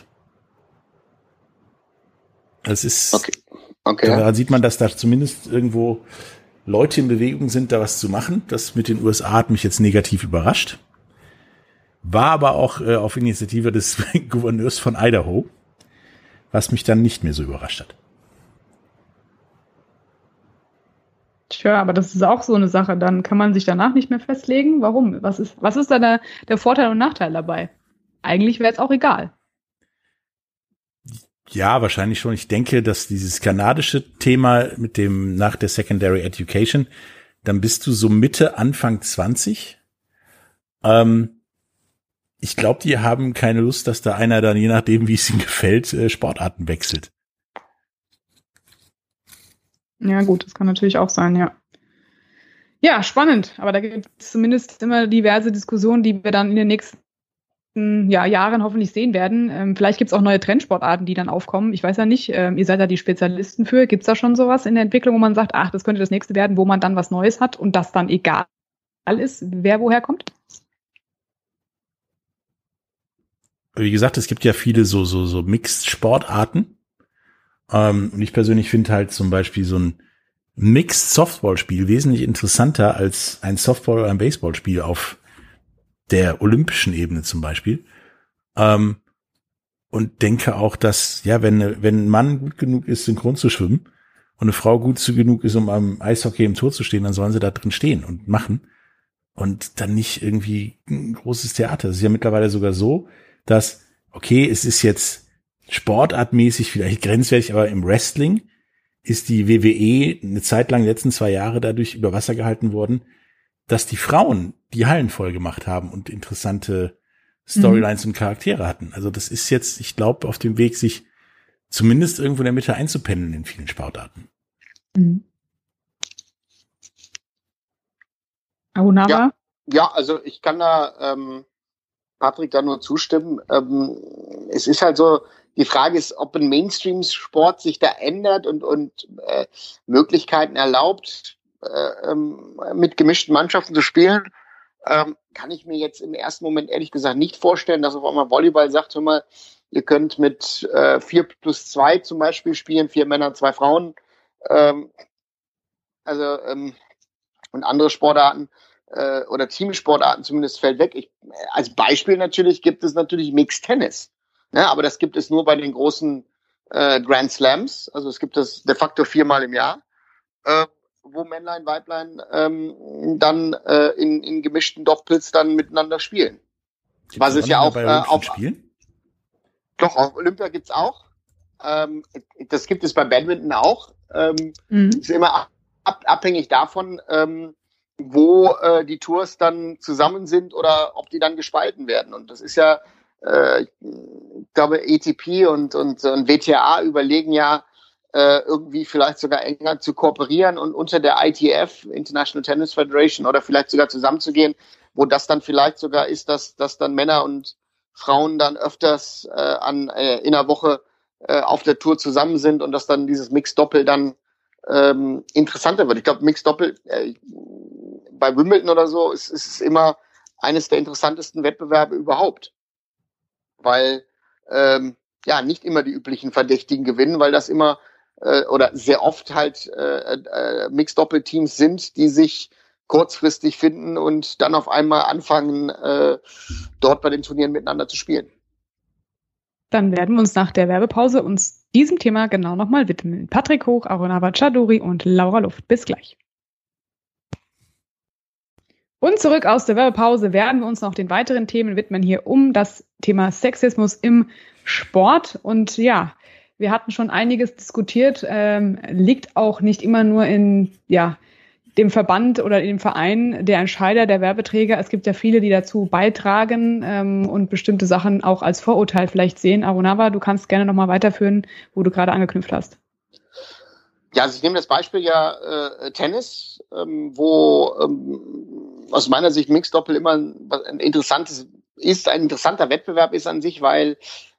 Speaker 4: Das ist,
Speaker 5: okay.
Speaker 4: Da sieht man, dass da zumindest irgendwo Leute in Bewegung sind, da was zu machen. Das mit den USA hat mich jetzt negativ überrascht. War aber auch auf Initiative des Gouverneurs von Idaho, was mich dann nicht mehr so überrascht hat.
Speaker 3: Tja, aber das ist auch so eine Sache. Dann kann man sich danach nicht mehr festlegen. Warum? Was ist da der Vorteil und Nachteil dabei? Eigentlich wäre es auch egal.
Speaker 4: Ja, wahrscheinlich schon. Ich denke, dass dieses kanadische Thema mit dem nach der Secondary Education, dann bist du so Mitte, Anfang 20. Ich glaube, die haben keine Lust, dass da einer dann, je nachdem, wie es ihm gefällt, Sportarten wechselt.
Speaker 3: Ja gut, das kann natürlich auch sein, ja. Ja, spannend. Aber da gibt es zumindest immer diverse Diskussionen, die wir dann in den nächsten Jahren hoffentlich sehen werden. Vielleicht gibt es auch neue Trendsportarten, die dann aufkommen. Ich weiß ja nicht, ihr seid da die Spezialisten für. Gibt es da schon sowas in der Entwicklung, wo man sagt, ach, das könnte das nächste werden, wo man dann was Neues hat und das dann egal ist, wer woher kommt?
Speaker 4: Wie gesagt, es gibt ja viele so Mixed-Sportarten. Und ich persönlich finde halt zum Beispiel so ein Mixed-Softball-Spiel wesentlich interessanter als ein Softball- oder ein Baseballspiel auf der olympischen Ebene zum Beispiel. Und denke auch, dass, ja, wenn ein Mann gut genug ist, synchron zu schwimmen und eine Frau gut genug ist, um am Eishockey im Tor zu stehen, dann sollen sie da drin stehen und machen. Und dann nicht irgendwie ein großes Theater. Es ist ja mittlerweile sogar so, dass, okay, es ist jetzt sportartmäßig vielleicht grenzwertig, aber im Wrestling ist die WWE eine Zeit lang, die letzten 2 Jahre dadurch über Wasser gehalten worden, dass die Frauen die Hallen voll gemacht haben und interessante Storylines und Charaktere hatten. Also das ist jetzt, ich glaube, auf dem Weg, sich zumindest irgendwo in der Mitte einzupendeln in vielen Sportarten.
Speaker 3: Arunava?
Speaker 5: Ja, also ich kann da Patrick da nur zustimmen. Es ist halt so, die Frage ist, ob ein Mainstream-Sport sich da ändert und Möglichkeiten erlaubt, mit gemischten Mannschaften zu spielen. Kann ich mir jetzt im ersten Moment ehrlich gesagt nicht vorstellen, dass auf einmal Volleyball sagt, hör mal, ihr könnt mit 4+2 zum Beispiel spielen, 4 Männer, 2 Frauen. Und andere Sportarten oder Teamsportarten zumindest fällt weg. Als Beispiel natürlich gibt es natürlich Mixed Tennis. Ne? Aber das gibt es nur bei den großen Grand Slams. Also es gibt das de facto 4-mal im Jahr, wo Männlein, Weiblein dann in gemischten Doppels dann miteinander spielen.
Speaker 4: Gibt's
Speaker 5: was es ja auch
Speaker 4: auf Spielen?
Speaker 5: Doch, auf Olympia gibt's auch. Das gibt es bei Badminton auch. Ist immer abhängig davon, wo die Tours dann zusammen sind oder ob die dann gespalten werden. Und das ist ja, ich glaube, ATP und WTA überlegen ja, irgendwie vielleicht sogar enger zu kooperieren und unter der ITF, International Tennis Federation, oder vielleicht sogar zusammenzugehen, wo das dann vielleicht sogar ist, dass dann Männer und Frauen dann öfters in einer Woche auf der Tour zusammen sind und dass dann dieses Mixed-Doppel dann interessanter wird. Ich glaube, Mixed-Doppel bei Wimbledon oder so ist immer eines der interessantesten Wettbewerbe überhaupt. Weil nicht immer die üblichen Verdächtigen gewinnen, weil das immer oder sehr oft halt Mixed-Doppel-Teams sind, die sich kurzfristig finden und dann auf einmal anfangen, dort bei den Turnieren miteinander zu spielen.
Speaker 3: Dann werden wir uns nach der Werbepause uns diesem Thema genau nochmal widmen. Patrick Hoch, Arunava Chaduri und Laura Luft. Bis gleich. Und zurück aus der Werbepause werden wir uns noch den weiteren Themen widmen hier um das Thema Sexismus im Sport. Und ja, wir hatten schon einiges diskutiert, liegt auch nicht immer nur in dem Verband oder in dem Verein der Entscheider, der Werbeträger. Es gibt ja viele, die dazu beitragen und bestimmte Sachen auch als Vorurteil vielleicht sehen. Arunava, du kannst gerne nochmal weiterführen, wo du gerade angeknüpft hast.
Speaker 5: Ja, also ich nehme das Beispiel Tennis, wo aus meiner Sicht Mixed-Doppel immer ein interessanter Wettbewerb ist an sich, weil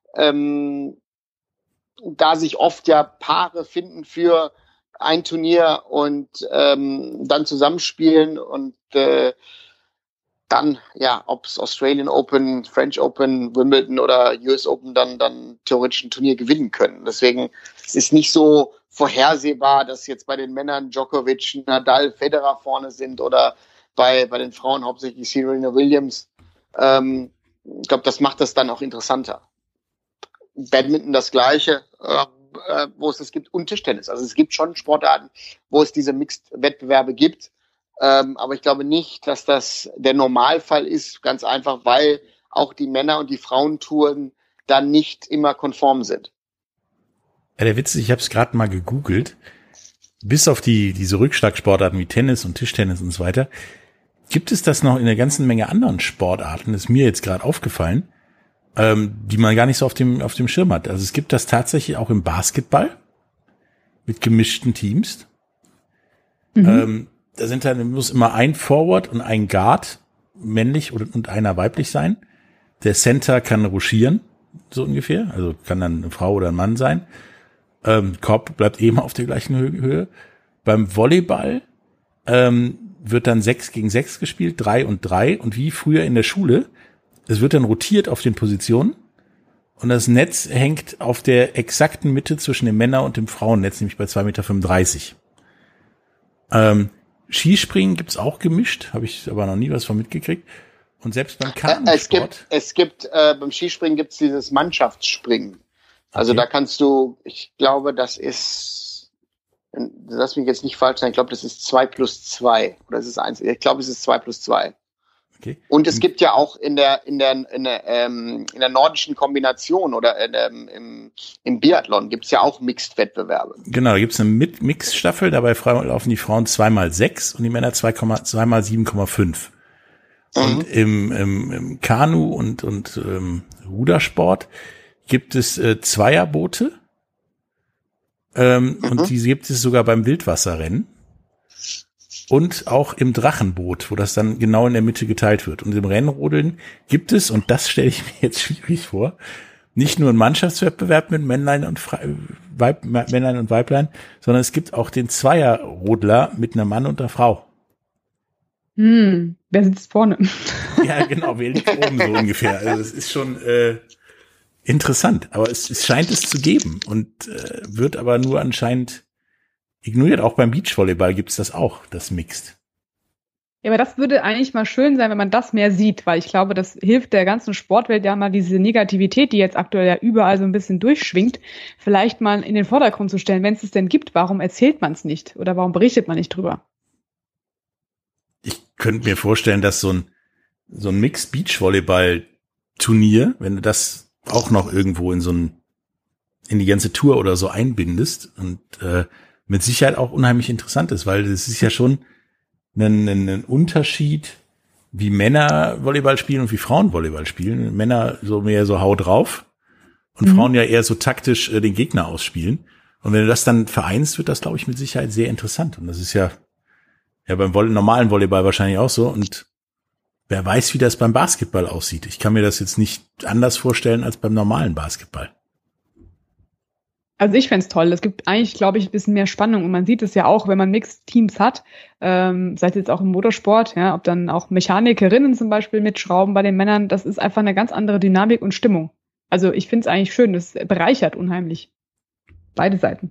Speaker 5: da sich oft ja Paare finden für ein Turnier und dann zusammenspielen und dann, ob es Australian Open, French Open, Wimbledon oder US Open dann theoretisch ein Turnier gewinnen können. Deswegen es ist nicht so vorhersehbar, dass jetzt bei den Männern Djokovic, Nadal, Federer vorne sind oder bei den Frauen hauptsächlich Serena Williams. Ich glaube, das macht das dann auch interessanter. Badminton das Gleiche, wo es gibt, und Tischtennis. Also es gibt schon Sportarten, wo es diese Mixed-Wettbewerbe gibt. Aber ich glaube nicht, dass das der Normalfall ist, ganz einfach, weil auch die Männer- und die Frauentouren dann nicht immer konform sind.
Speaker 4: Ja, der Witz ist, ich habe es gerade mal gegoogelt. Bis auf diese Rückschlagsportarten wie Tennis und Tischtennis und so weiter, gibt es das noch in einer ganzen Menge anderen Sportarten, ist mir jetzt gerade aufgefallen, die man gar nicht so auf dem Schirm hat. Also es gibt das tatsächlich auch im Basketball mit gemischten Teams. muss immer ein Forward und ein Guard männlich und einer weiblich sein. Der Center kann ruschieren, so ungefähr. Also kann dann eine Frau oder ein Mann sein. Korb bleibt eben auf der gleichen Höhe. Beim Volleyball wird dann 6 gegen 6 gespielt, 3 und 3. Und wie früher in der Schule, es wird dann rotiert auf den Positionen. Und das Netz hängt auf der exakten Mitte zwischen dem Männer- und dem Frauennetz, nämlich bei 2,35 Meter. Skispringen gibt's auch gemischt, habe ich aber noch nie was von mitgekriegt. Und selbst beim Kanusport.
Speaker 5: Es gibt beim Skispringen gibt's dieses Mannschaftsspringen. Also da kannst du, ich glaube, das ist, lass mich jetzt nicht falsch sein, ich glaube, das ist 2+2 oder es ist 1. Ich glaube, es ist 2+2.
Speaker 4: Okay.
Speaker 5: Und es gibt ja auch in der nordischen Kombination oder im Biathlon gibt's ja auch Mixed-Wettbewerbe.
Speaker 4: Genau, da gibt's eine Mixed-Staffel, dabei laufen die Frauen 2x6 und die Männer 2x7,5. Und im Kanu und Rudersport gibt es Zweierboote und die gibt es sogar beim Wildwasserrennen. Und auch im Drachenboot, wo das dann genau in der Mitte geteilt wird. Und im Rennrodeln gibt es, und das stelle ich mir jetzt schwierig vor, nicht nur einen Mannschaftswettbewerb mit Männlein und Weiblein, sondern es gibt auch den Zweierrodler mit einem Mann und einer Frau.
Speaker 3: Wer sitzt vorne?
Speaker 4: Ja, genau, wer liegt oben so ungefähr. Also es ist schon interessant, aber es scheint es zu geben und wird aber nur anscheinend ignoriert. Auch beim Beachvolleyball gibt's das auch, das Mixed.
Speaker 3: Ja, aber das würde eigentlich mal schön sein, wenn man das mehr sieht, weil ich glaube, das hilft der ganzen Sportwelt ja mal, diese Negativität, die jetzt aktuell ja überall so ein bisschen durchschwingt, vielleicht mal in den Vordergrund zu stellen. Wenn es denn gibt, warum erzählt man es nicht oder warum berichtet man nicht drüber?
Speaker 4: Ich könnte mir vorstellen, dass so ein Mixed Beachvolleyball Turnier, wenn du das auch noch irgendwo in die ganze Tour oder so einbindest und mit Sicherheit auch unheimlich interessant ist, weil es ist ja schon ein Unterschied, wie Männer Volleyball spielen und wie Frauen Volleyball spielen. Männer so mehr so hau drauf und Frauen ja eher so taktisch den Gegner ausspielen. Und wenn du das dann vereinst, wird das, glaube ich, mit Sicherheit sehr interessant. Und das ist ja beim normalen Volleyball wahrscheinlich auch so. Und wer weiß, wie das beim Basketball aussieht. Ich kann mir das jetzt nicht anders vorstellen als beim normalen Basketball.
Speaker 3: Also ich fänd's toll. Es gibt eigentlich, glaube ich, ein bisschen mehr Spannung. Und man sieht es ja auch, wenn man Mixed-Teams hat, sei es jetzt auch im Motorsport, ja, ob dann auch Mechanikerinnen zum Beispiel mitschrauben bei den Männern, das ist einfach eine ganz andere Dynamik und Stimmung. Also ich find's eigentlich schön, das bereichert unheimlich. Beide Seiten.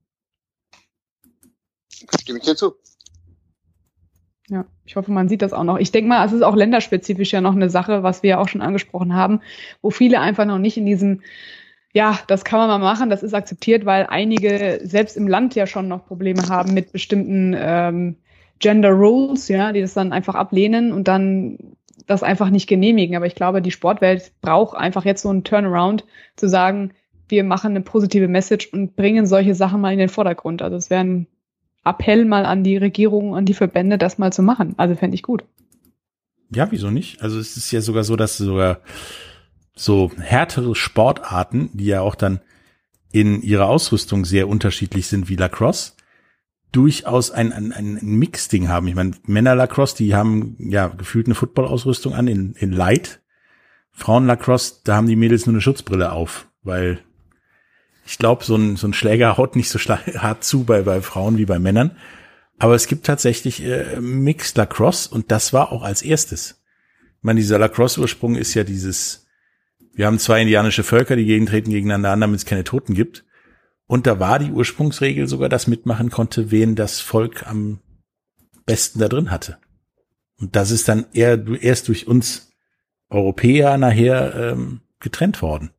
Speaker 5: Stimme ich dir zu.
Speaker 3: Ja, ich hoffe, man sieht das auch noch. Ich denke mal, es ist auch länderspezifisch ja noch eine Sache, was wir ja auch schon angesprochen haben, wo viele einfach noch nicht in diesem, ja, das kann man mal machen, das ist akzeptiert, weil einige selbst im Land ja schon noch Probleme haben mit bestimmten Gender Rules, ja, die das dann einfach ablehnen und dann das einfach nicht genehmigen. Aber ich glaube, die Sportwelt braucht einfach jetzt so einen Turnaround, zu sagen, wir machen eine positive Message und bringen solche Sachen mal in den Vordergrund. Also es wäre ein Appell mal an die Regierung, an die Verbände, das mal zu machen. Also fände ich gut.
Speaker 4: Ja, wieso nicht? Also es ist ja sogar so, dass sogar so härtere Sportarten, die ja auch dann in ihrer Ausrüstung sehr unterschiedlich sind wie Lacrosse, durchaus ein Mix-Ding haben. Ich meine, Männer-Lacrosse, die haben ja gefühlt eine Football-Ausrüstung an in Light. Frauen-Lacrosse, da haben die Mädels nur eine Schutzbrille auf, weil ich glaube, so ein Schläger haut nicht so hart zu bei Frauen wie bei Männern. Aber es gibt tatsächlich Mixed Lacrosse und das war auch als erstes. Ich meine, dieser Lacrosse-Ursprung ist ja dieses, wir haben zwei indianische Völker, die treten gegeneinander an, damit es keine Toten gibt. Und da war die Ursprungsregel sogar, dass mitmachen konnte, wen das Volk am besten da drin hatte. Und das ist dann erst durch uns Europäer nachher getrennt worden.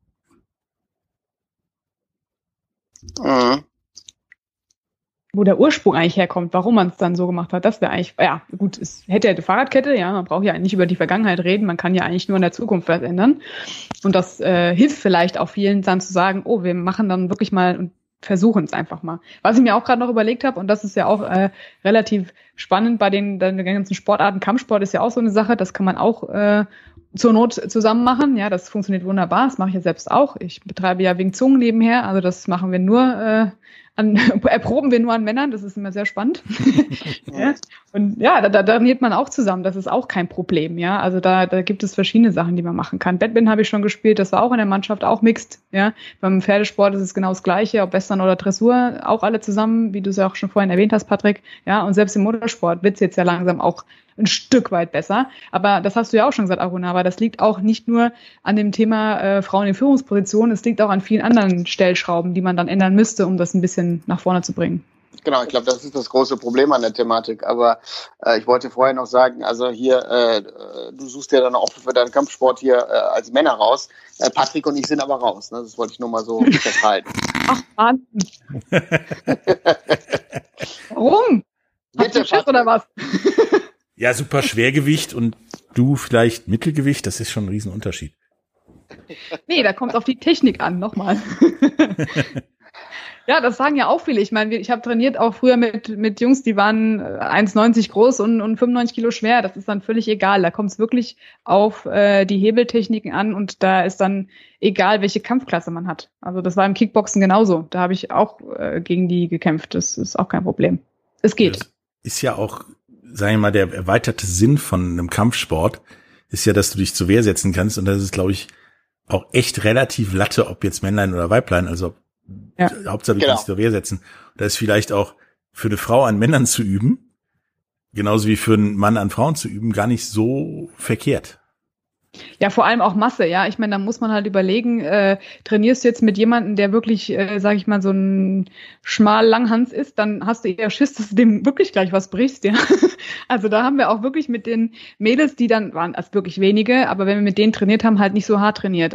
Speaker 3: Wo der Ursprung eigentlich herkommt, warum man es dann so gemacht hat, das wäre eigentlich, ja gut, es hätte eine Fahrradkette, ja, man braucht ja nicht über die Vergangenheit reden, man kann ja eigentlich nur in der Zukunft was ändern und das hilft vielleicht auch vielen dann zu sagen, oh, wir machen dann wirklich mal und versuchen es einfach mal. Was ich mir auch gerade noch überlegt habe, und das ist ja auch relativ spannend bei den ganzen Sportarten, Kampfsport ist ja auch so eine Sache, das kann man auch zur Not zusammen machen, ja, das funktioniert wunderbar, das mache ich ja selbst auch. Ich betreibe ja Wing Chun nebenher, also das machen wir nur erproben wir nur an Männern, das ist immer sehr spannend. Ja. Und ja, da trainiert man auch zusammen, das ist auch kein Problem, ja. Also da gibt es verschiedene Sachen, die man machen kann. Badminton habe ich schon gespielt, das war auch in der Mannschaft, auch mixed, ja. Beim Pferdesport ist es genau das Gleiche, ob Western oder Dressur, auch alle zusammen, wie du es ja auch schon vorhin erwähnt hast, Patrick, ja. Und selbst im Motorsport wird's jetzt ja langsam auch ein Stück weit besser. Aber das hast du ja auch schon gesagt, Arunava, das liegt auch nicht nur an dem Thema Frauen in Führungspositionen, es liegt auch an vielen anderen Stellschrauben, die man dann ändern müsste, um das ein bisschen nach vorne zu bringen.
Speaker 5: Genau, ich glaube, das ist das große Problem an der Thematik. Aber ich wollte vorher noch sagen, also hier, du suchst ja dann auch für deinen Kampfsport hier als Männer raus. Patrick und ich sind aber raus. Ne? Das wollte ich nur mal so festhalten.
Speaker 3: Ach, Mann. Warum?
Speaker 5: Bitte,
Speaker 3: Chef oder was?
Speaker 4: Ja, super Schwergewicht und du vielleicht Mittelgewicht, das ist schon ein Riesenunterschied.
Speaker 3: Nee, da kommt es auf die Technik an, nochmal. Ja, das sagen ja auch viele. Ich meine, ich habe trainiert auch früher mit Jungs, die waren 1,90 groß und 95 Kilo schwer. Das ist dann völlig egal. Da kommt es wirklich auf die Hebeltechniken an und da ist dann egal, welche Kampfklasse man hat. Also das war im Kickboxen genauso. Da habe ich auch gegen die gekämpft. Das ist auch kein Problem. Es geht.
Speaker 4: Das ist ja auch, sagen wir mal, der erweiterte Sinn von einem Kampfsport ist ja, dass du dich zur Wehr setzen kannst und das ist, glaube ich, auch echt relativ Latte, ob jetzt Männlein oder Weiblein, also ja. Hauptsache du kannst dich zur Wehr setzen. Da ist vielleicht auch für eine Frau an Männern zu üben, genauso wie für einen Mann an Frauen zu üben, gar nicht so verkehrt.
Speaker 3: Ja, vor allem auch Masse, ja. Ich meine, da muss man halt überlegen, trainierst du jetzt mit jemandem, der wirklich, sag ich mal, so ein Schmal-Langhans ist, dann hast du eher Schiss, dass du dem wirklich gleich was brichst, ja. Also da haben wir auch wirklich mit den Mädels, die dann, waren also wirklich wenige, aber wenn wir mit denen trainiert haben, halt nicht so hart trainiert.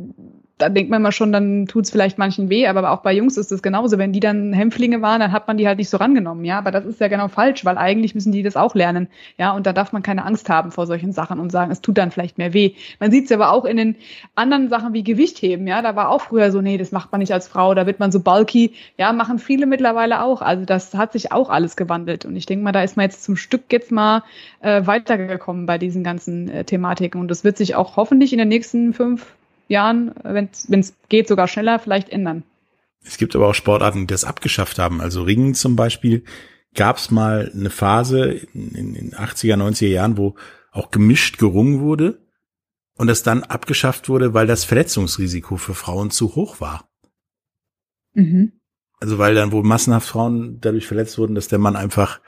Speaker 3: Da denkt man mal schon, dann tut's vielleicht manchen weh, aber auch bei Jungs ist es genauso. Wenn die dann Hämpflinge waren, dann hat man die halt nicht so rangenommen, ja. Aber das ist ja genau falsch, weil eigentlich müssen die das auch lernen, ja. Und da darf man keine Angst haben vor solchen Sachen und sagen, es tut dann vielleicht mehr weh. Man sieht's aber auch in den anderen Sachen wie Gewichtheben, ja. Da war auch früher so, nee, das macht man nicht als Frau, da wird man so bulky. Ja, machen viele mittlerweile auch. Also das hat sich auch alles gewandelt. Und ich denke mal, da ist man jetzt zum Stück jetzt mal weitergekommen bei diesen ganzen Thematiken. Und das wird sich auch hoffentlich in den nächsten 5 Jahren, wenn es geht, sogar schneller vielleicht ändern.
Speaker 4: Es gibt aber auch Sportarten, die das abgeschafft haben. Also Ringen zum Beispiel gab es mal eine Phase in den 80er, 90er Jahren, wo auch gemischt gerungen wurde und das dann abgeschafft wurde, weil das Verletzungsrisiko für Frauen zu hoch war.
Speaker 3: Mhm.
Speaker 4: Also weil dann wohl massenhaft Frauen dadurch verletzt wurden, dass der Mann einfach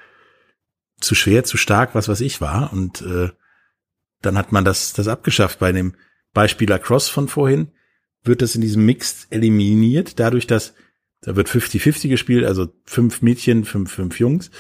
Speaker 4: zu schwer, zu stark, was weiß ich war. Und dann hat man das abgeschafft. Bei dem Beispiel Lacrosse von vorhin wird das in diesem Mixed eliminiert, dadurch, dass da wird 50-50 gespielt, also 5 Mädchen, 5 Jungs.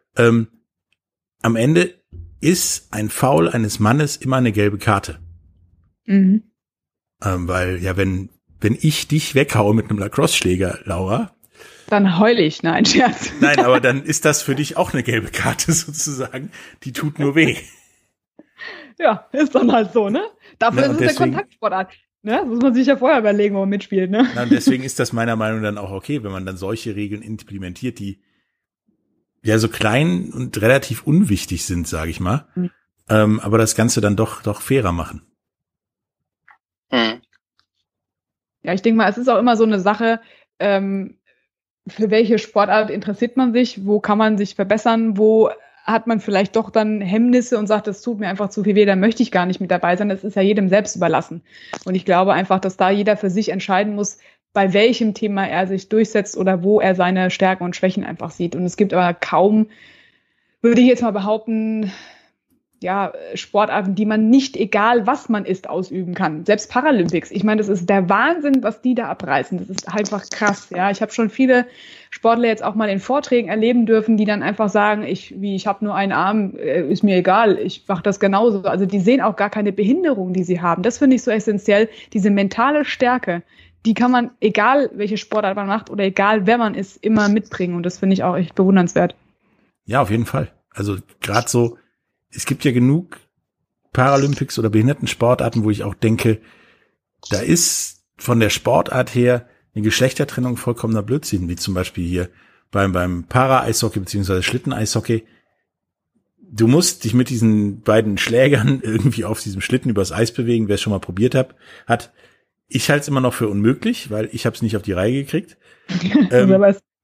Speaker 4: Am Ende ist ein Foul eines Mannes immer eine gelbe Karte.
Speaker 3: Mhm.
Speaker 4: Weil ja, wenn ich dich weghaue mit einem Lacrosse-Schläger, Laura,
Speaker 3: dann heule ich, nein, Scherz.
Speaker 4: Nein, aber dann ist das für dich auch eine gelbe Karte sozusagen, die tut nur weh.
Speaker 3: Ja, ist dann halt so, ne? Dafür ist es eine Kontaktsportart. Ne? Das muss man sich ja vorher überlegen, wo man mitspielt, ne?
Speaker 4: Na, und deswegen ist das meiner Meinung nach dann auch okay, wenn man dann solche Regeln implementiert, die ja so klein und relativ unwichtig sind, sage ich mal, aber das Ganze dann doch fairer machen.
Speaker 5: Mhm.
Speaker 3: Ja, ich denke mal, es ist auch immer so eine Sache, für welche Sportart interessiert man sich, wo kann man sich verbessern, wo hat man vielleicht doch dann Hemmnisse und sagt, das tut mir einfach zu viel weh, dann möchte ich gar nicht mit dabei sein. Das ist ja jedem selbst überlassen. Und ich glaube einfach, dass da jeder für sich entscheiden muss, bei welchem Thema er sich durchsetzt oder wo er seine Stärken und Schwächen einfach sieht. Und es gibt aber kaum, würde ich jetzt mal behaupten, ja, Sportarten, die man nicht, egal was man ist, ausüben kann. Selbst Paralympics. Ich meine, das ist der Wahnsinn, was die da abreißen. Das ist einfach krass. Ja, ich habe schon viele Sportler jetzt auch mal in Vorträgen erleben dürfen, die dann einfach sagen, ich habe nur einen Arm, ist mir egal, ich mache das genauso. Also die sehen auch gar keine Behinderung, die sie haben. Das finde ich so essentiell. Diese mentale Stärke, die kann man, egal welche Sportart man macht oder egal wer man ist, immer mitbringen. Und das finde ich auch echt bewundernswert.
Speaker 4: Ja, auf jeden Fall. Also gerade so, es gibt ja genug Paralympics oder Behindertensportarten, wo ich auch denke, da ist von der Sportart her eine Geschlechtertrennung vollkommener Blödsinn, wie zum Beispiel hier beim Para-Eishockey bzw. Schlitten-Eishockey. Du musst dich mit diesen beiden Schlägern irgendwie auf diesem Schlitten übers Eis bewegen, wer es schon mal probiert hat. Ich halte es immer noch für unmöglich, weil ich habe es nicht auf die Reihe gekriegt.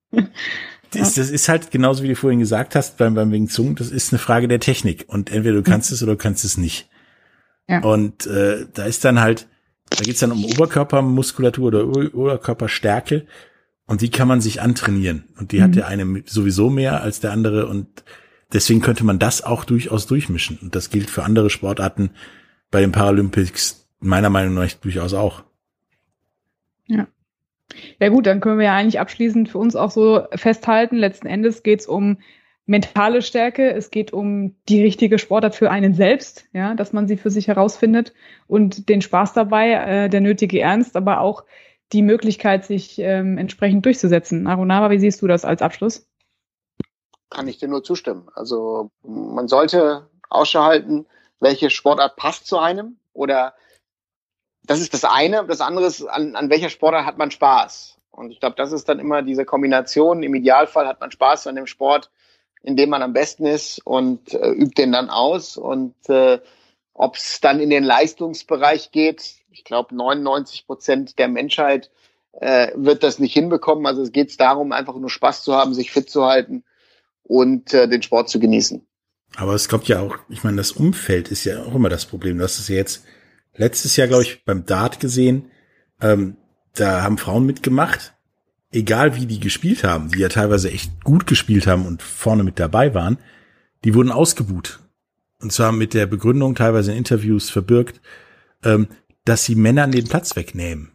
Speaker 4: Das ist halt genauso, wie du vorhin gesagt hast, beim Wing Chun, das ist eine Frage der Technik. Und entweder du kannst es oder du kannst es nicht. Ja. Und da ist dann halt, da geht's dann um Oberkörpermuskulatur oder Oberkörperstärke. Und die kann man sich antrainieren. Und die hat der eine sowieso mehr als der andere. Und deswegen könnte man das auch durchaus durchmischen. Und das gilt für andere Sportarten bei den Paralympics meiner Meinung nach durchaus auch.
Speaker 3: Ja. Ja gut, dann können wir ja eigentlich abschließend für uns auch so festhalten. Letzten Endes geht es um mentale Stärke. Es geht um die richtige Sportart für einen selbst, ja, dass man sie für sich herausfindet und den Spaß dabei, der nötige Ernst, aber auch die Möglichkeit, sich entsprechend durchzusetzen. Arunava, wie siehst du das als Abschluss?
Speaker 5: Kann ich dir nur zustimmen. Also man sollte Ausschau halten, welche Sportart passt zu einem, oder das ist das eine. Das andere ist, an welcher Sportart hat man Spaß. Und ich glaube, das ist dann immer diese Kombination. Im Idealfall hat man Spaß an dem Sport, in dem man am besten ist, und übt den dann aus. Und ob es dann in den Leistungsbereich geht, ich glaube 99% der Menschheit wird das nicht hinbekommen. Also es geht darum, einfach nur Spaß zu haben, sich fit zu halten und den Sport zu genießen.
Speaker 4: Aber es kommt ja auch, ich meine, das Umfeld ist ja auch immer das Problem. Du hast es ja jetzt letztes Jahr, glaube ich, beim Dart gesehen. Da haben Frauen mitgemacht, egal wie die gespielt haben, die ja teilweise echt gut gespielt haben und vorne mit dabei waren, die wurden ausgebuht. Und zwar mit der Begründung, teilweise in Interviews verbirgt, dass sie Männern den Platz wegnehmen.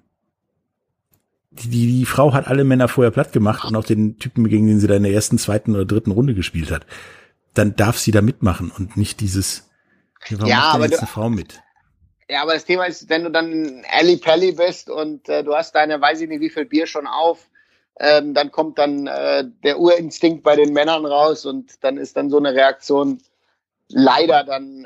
Speaker 4: Die Frau hat alle Männer vorher platt gemacht und auch den Typen, gegen den sie da in der ersten, zweiten oder dritten Runde gespielt hat. Dann darf sie da mitmachen und nicht dieses, warum macht denn jetzt eine Frau mit?
Speaker 5: Ja, aber das Thema ist, wenn du dann Ali Pelli bist und du hast deine, weiß ich nicht, wie viel Bier schon auf, dann kommt dann der Urinstinkt bei den Männern raus, und dann ist dann so eine Reaktion leider dann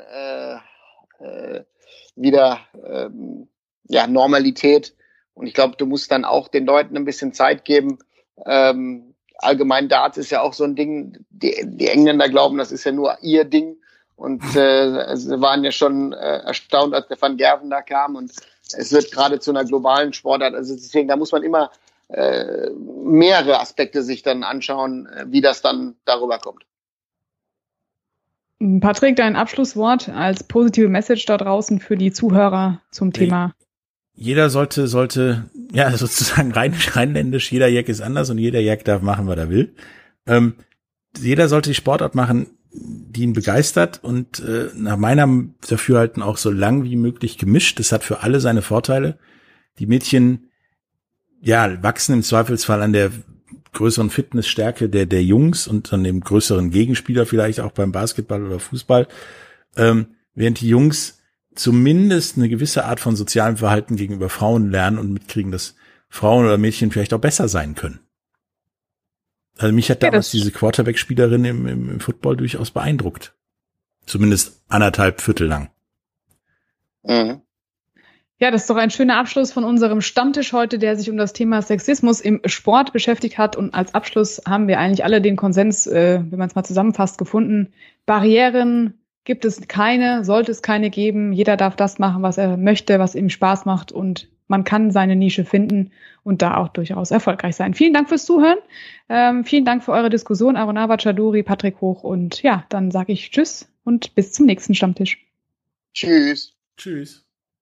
Speaker 5: wieder Normalität. Und ich glaube, du musst dann auch den Leuten ein bisschen Zeit geben. Allgemein Darts ist ja auch so ein Ding, die Engländer glauben, das ist ja nur ihr Ding. Und sie waren ja schon erstaunt, als der Van Gerven da kam. Und es wird gerade zu einer globalen Sportart. Also deswegen, da muss man immer mehrere Aspekte sich dann anschauen, wie das dann darüber kommt.
Speaker 3: Patrick, dein Abschlusswort als positive Message da draußen für die Zuhörer zum Thema.
Speaker 4: Jeder sollte ja sozusagen rheinländisch, jeder Jack ist anders und jeder Jack darf machen, was er will. Jeder sollte die Sportart machen, die ihn begeistert, und nach meinem Dafürhalten auch so lang wie möglich gemischt. Das hat für alle seine Vorteile. Die Mädchen wachsen im Zweifelsfall an der größeren Fitnessstärke der Jungs und an dem größeren Gegenspieler vielleicht auch beim Basketball oder Fußball, während die Jungs zumindest eine gewisse Art von sozialem Verhalten gegenüber Frauen lernen und mitkriegen, dass Frauen oder Mädchen vielleicht auch besser sein können. Also mich hat damals diese Quarterback-Spielerin im Football durchaus beeindruckt. Zumindest 1,5 Viertel lang.
Speaker 5: Mhm.
Speaker 3: Ja, das ist doch ein schöner Abschluss von unserem Stammtisch heute, der sich um das Thema Sexismus im Sport beschäftigt hat. Und als Abschluss haben wir eigentlich alle den Konsens, wenn man es mal zusammenfasst, gefunden. Barrieren gibt es keine, sollte es keine geben. Jeder darf das machen, was er möchte, was ihm Spaß macht. Und man kann seine Nische finden und da auch durchaus erfolgreich sein. Vielen Dank fürs Zuhören. Vielen Dank für eure Diskussion. Arunava Chowdhury, Patrick Hoch. Und ja, dann sage ich Tschüss und bis zum nächsten Stammtisch.
Speaker 5: Tschüss.
Speaker 4: Tschüss.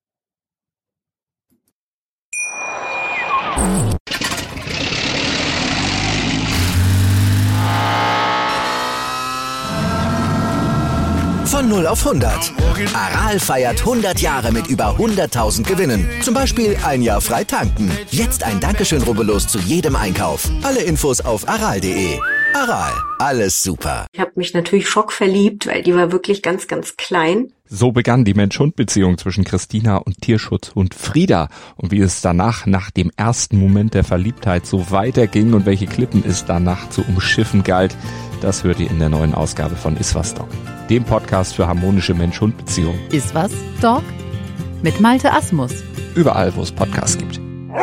Speaker 1: Von 0 auf 100. Aral feiert 100 Jahre mit über 100.000 Gewinnen. Zum Beispiel ein Jahr frei tanken. Jetzt ein Dankeschön, rubbellos zu jedem Einkauf. Alle Infos auf aral.de. Aral, alles super.
Speaker 6: Ich habe mich natürlich schockverliebt, weil die war wirklich ganz, ganz klein.
Speaker 7: So begann die Mensch-Hund-Beziehung zwischen Christina und Tierschutzhund Frieda. Und wie es danach, nach dem ersten Moment der Verliebtheit, so weiterging und welche Klippen es danach zu umschiffen galt, das hört ihr in der neuen Ausgabe von Iswas Dog, dem Podcast für harmonische Mensch-Hund-Beziehungen.
Speaker 8: Iswas Dog mit Malte Asmus.
Speaker 7: Überall, wo es Podcasts gibt.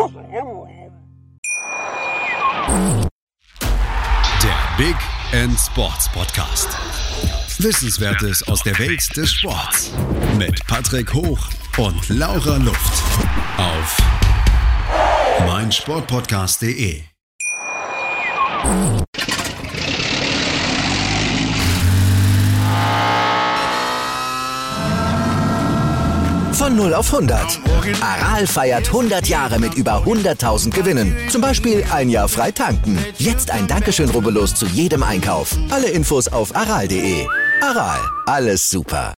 Speaker 2: Der Big End Sports Podcast. Wissenswertes aus der Welt des Sports. Mit Patrick Hoch und Laura Luft. Auf meinsportpodcast.de.
Speaker 1: Von 0 auf 100. Aral feiert 100 Jahre mit über 100.000 Gewinnen. Zum Beispiel ein Jahr frei tanken. Jetzt ein Dankeschön, rubbellos zu jedem Einkauf. Alle Infos auf aral.de. Aral, alles super.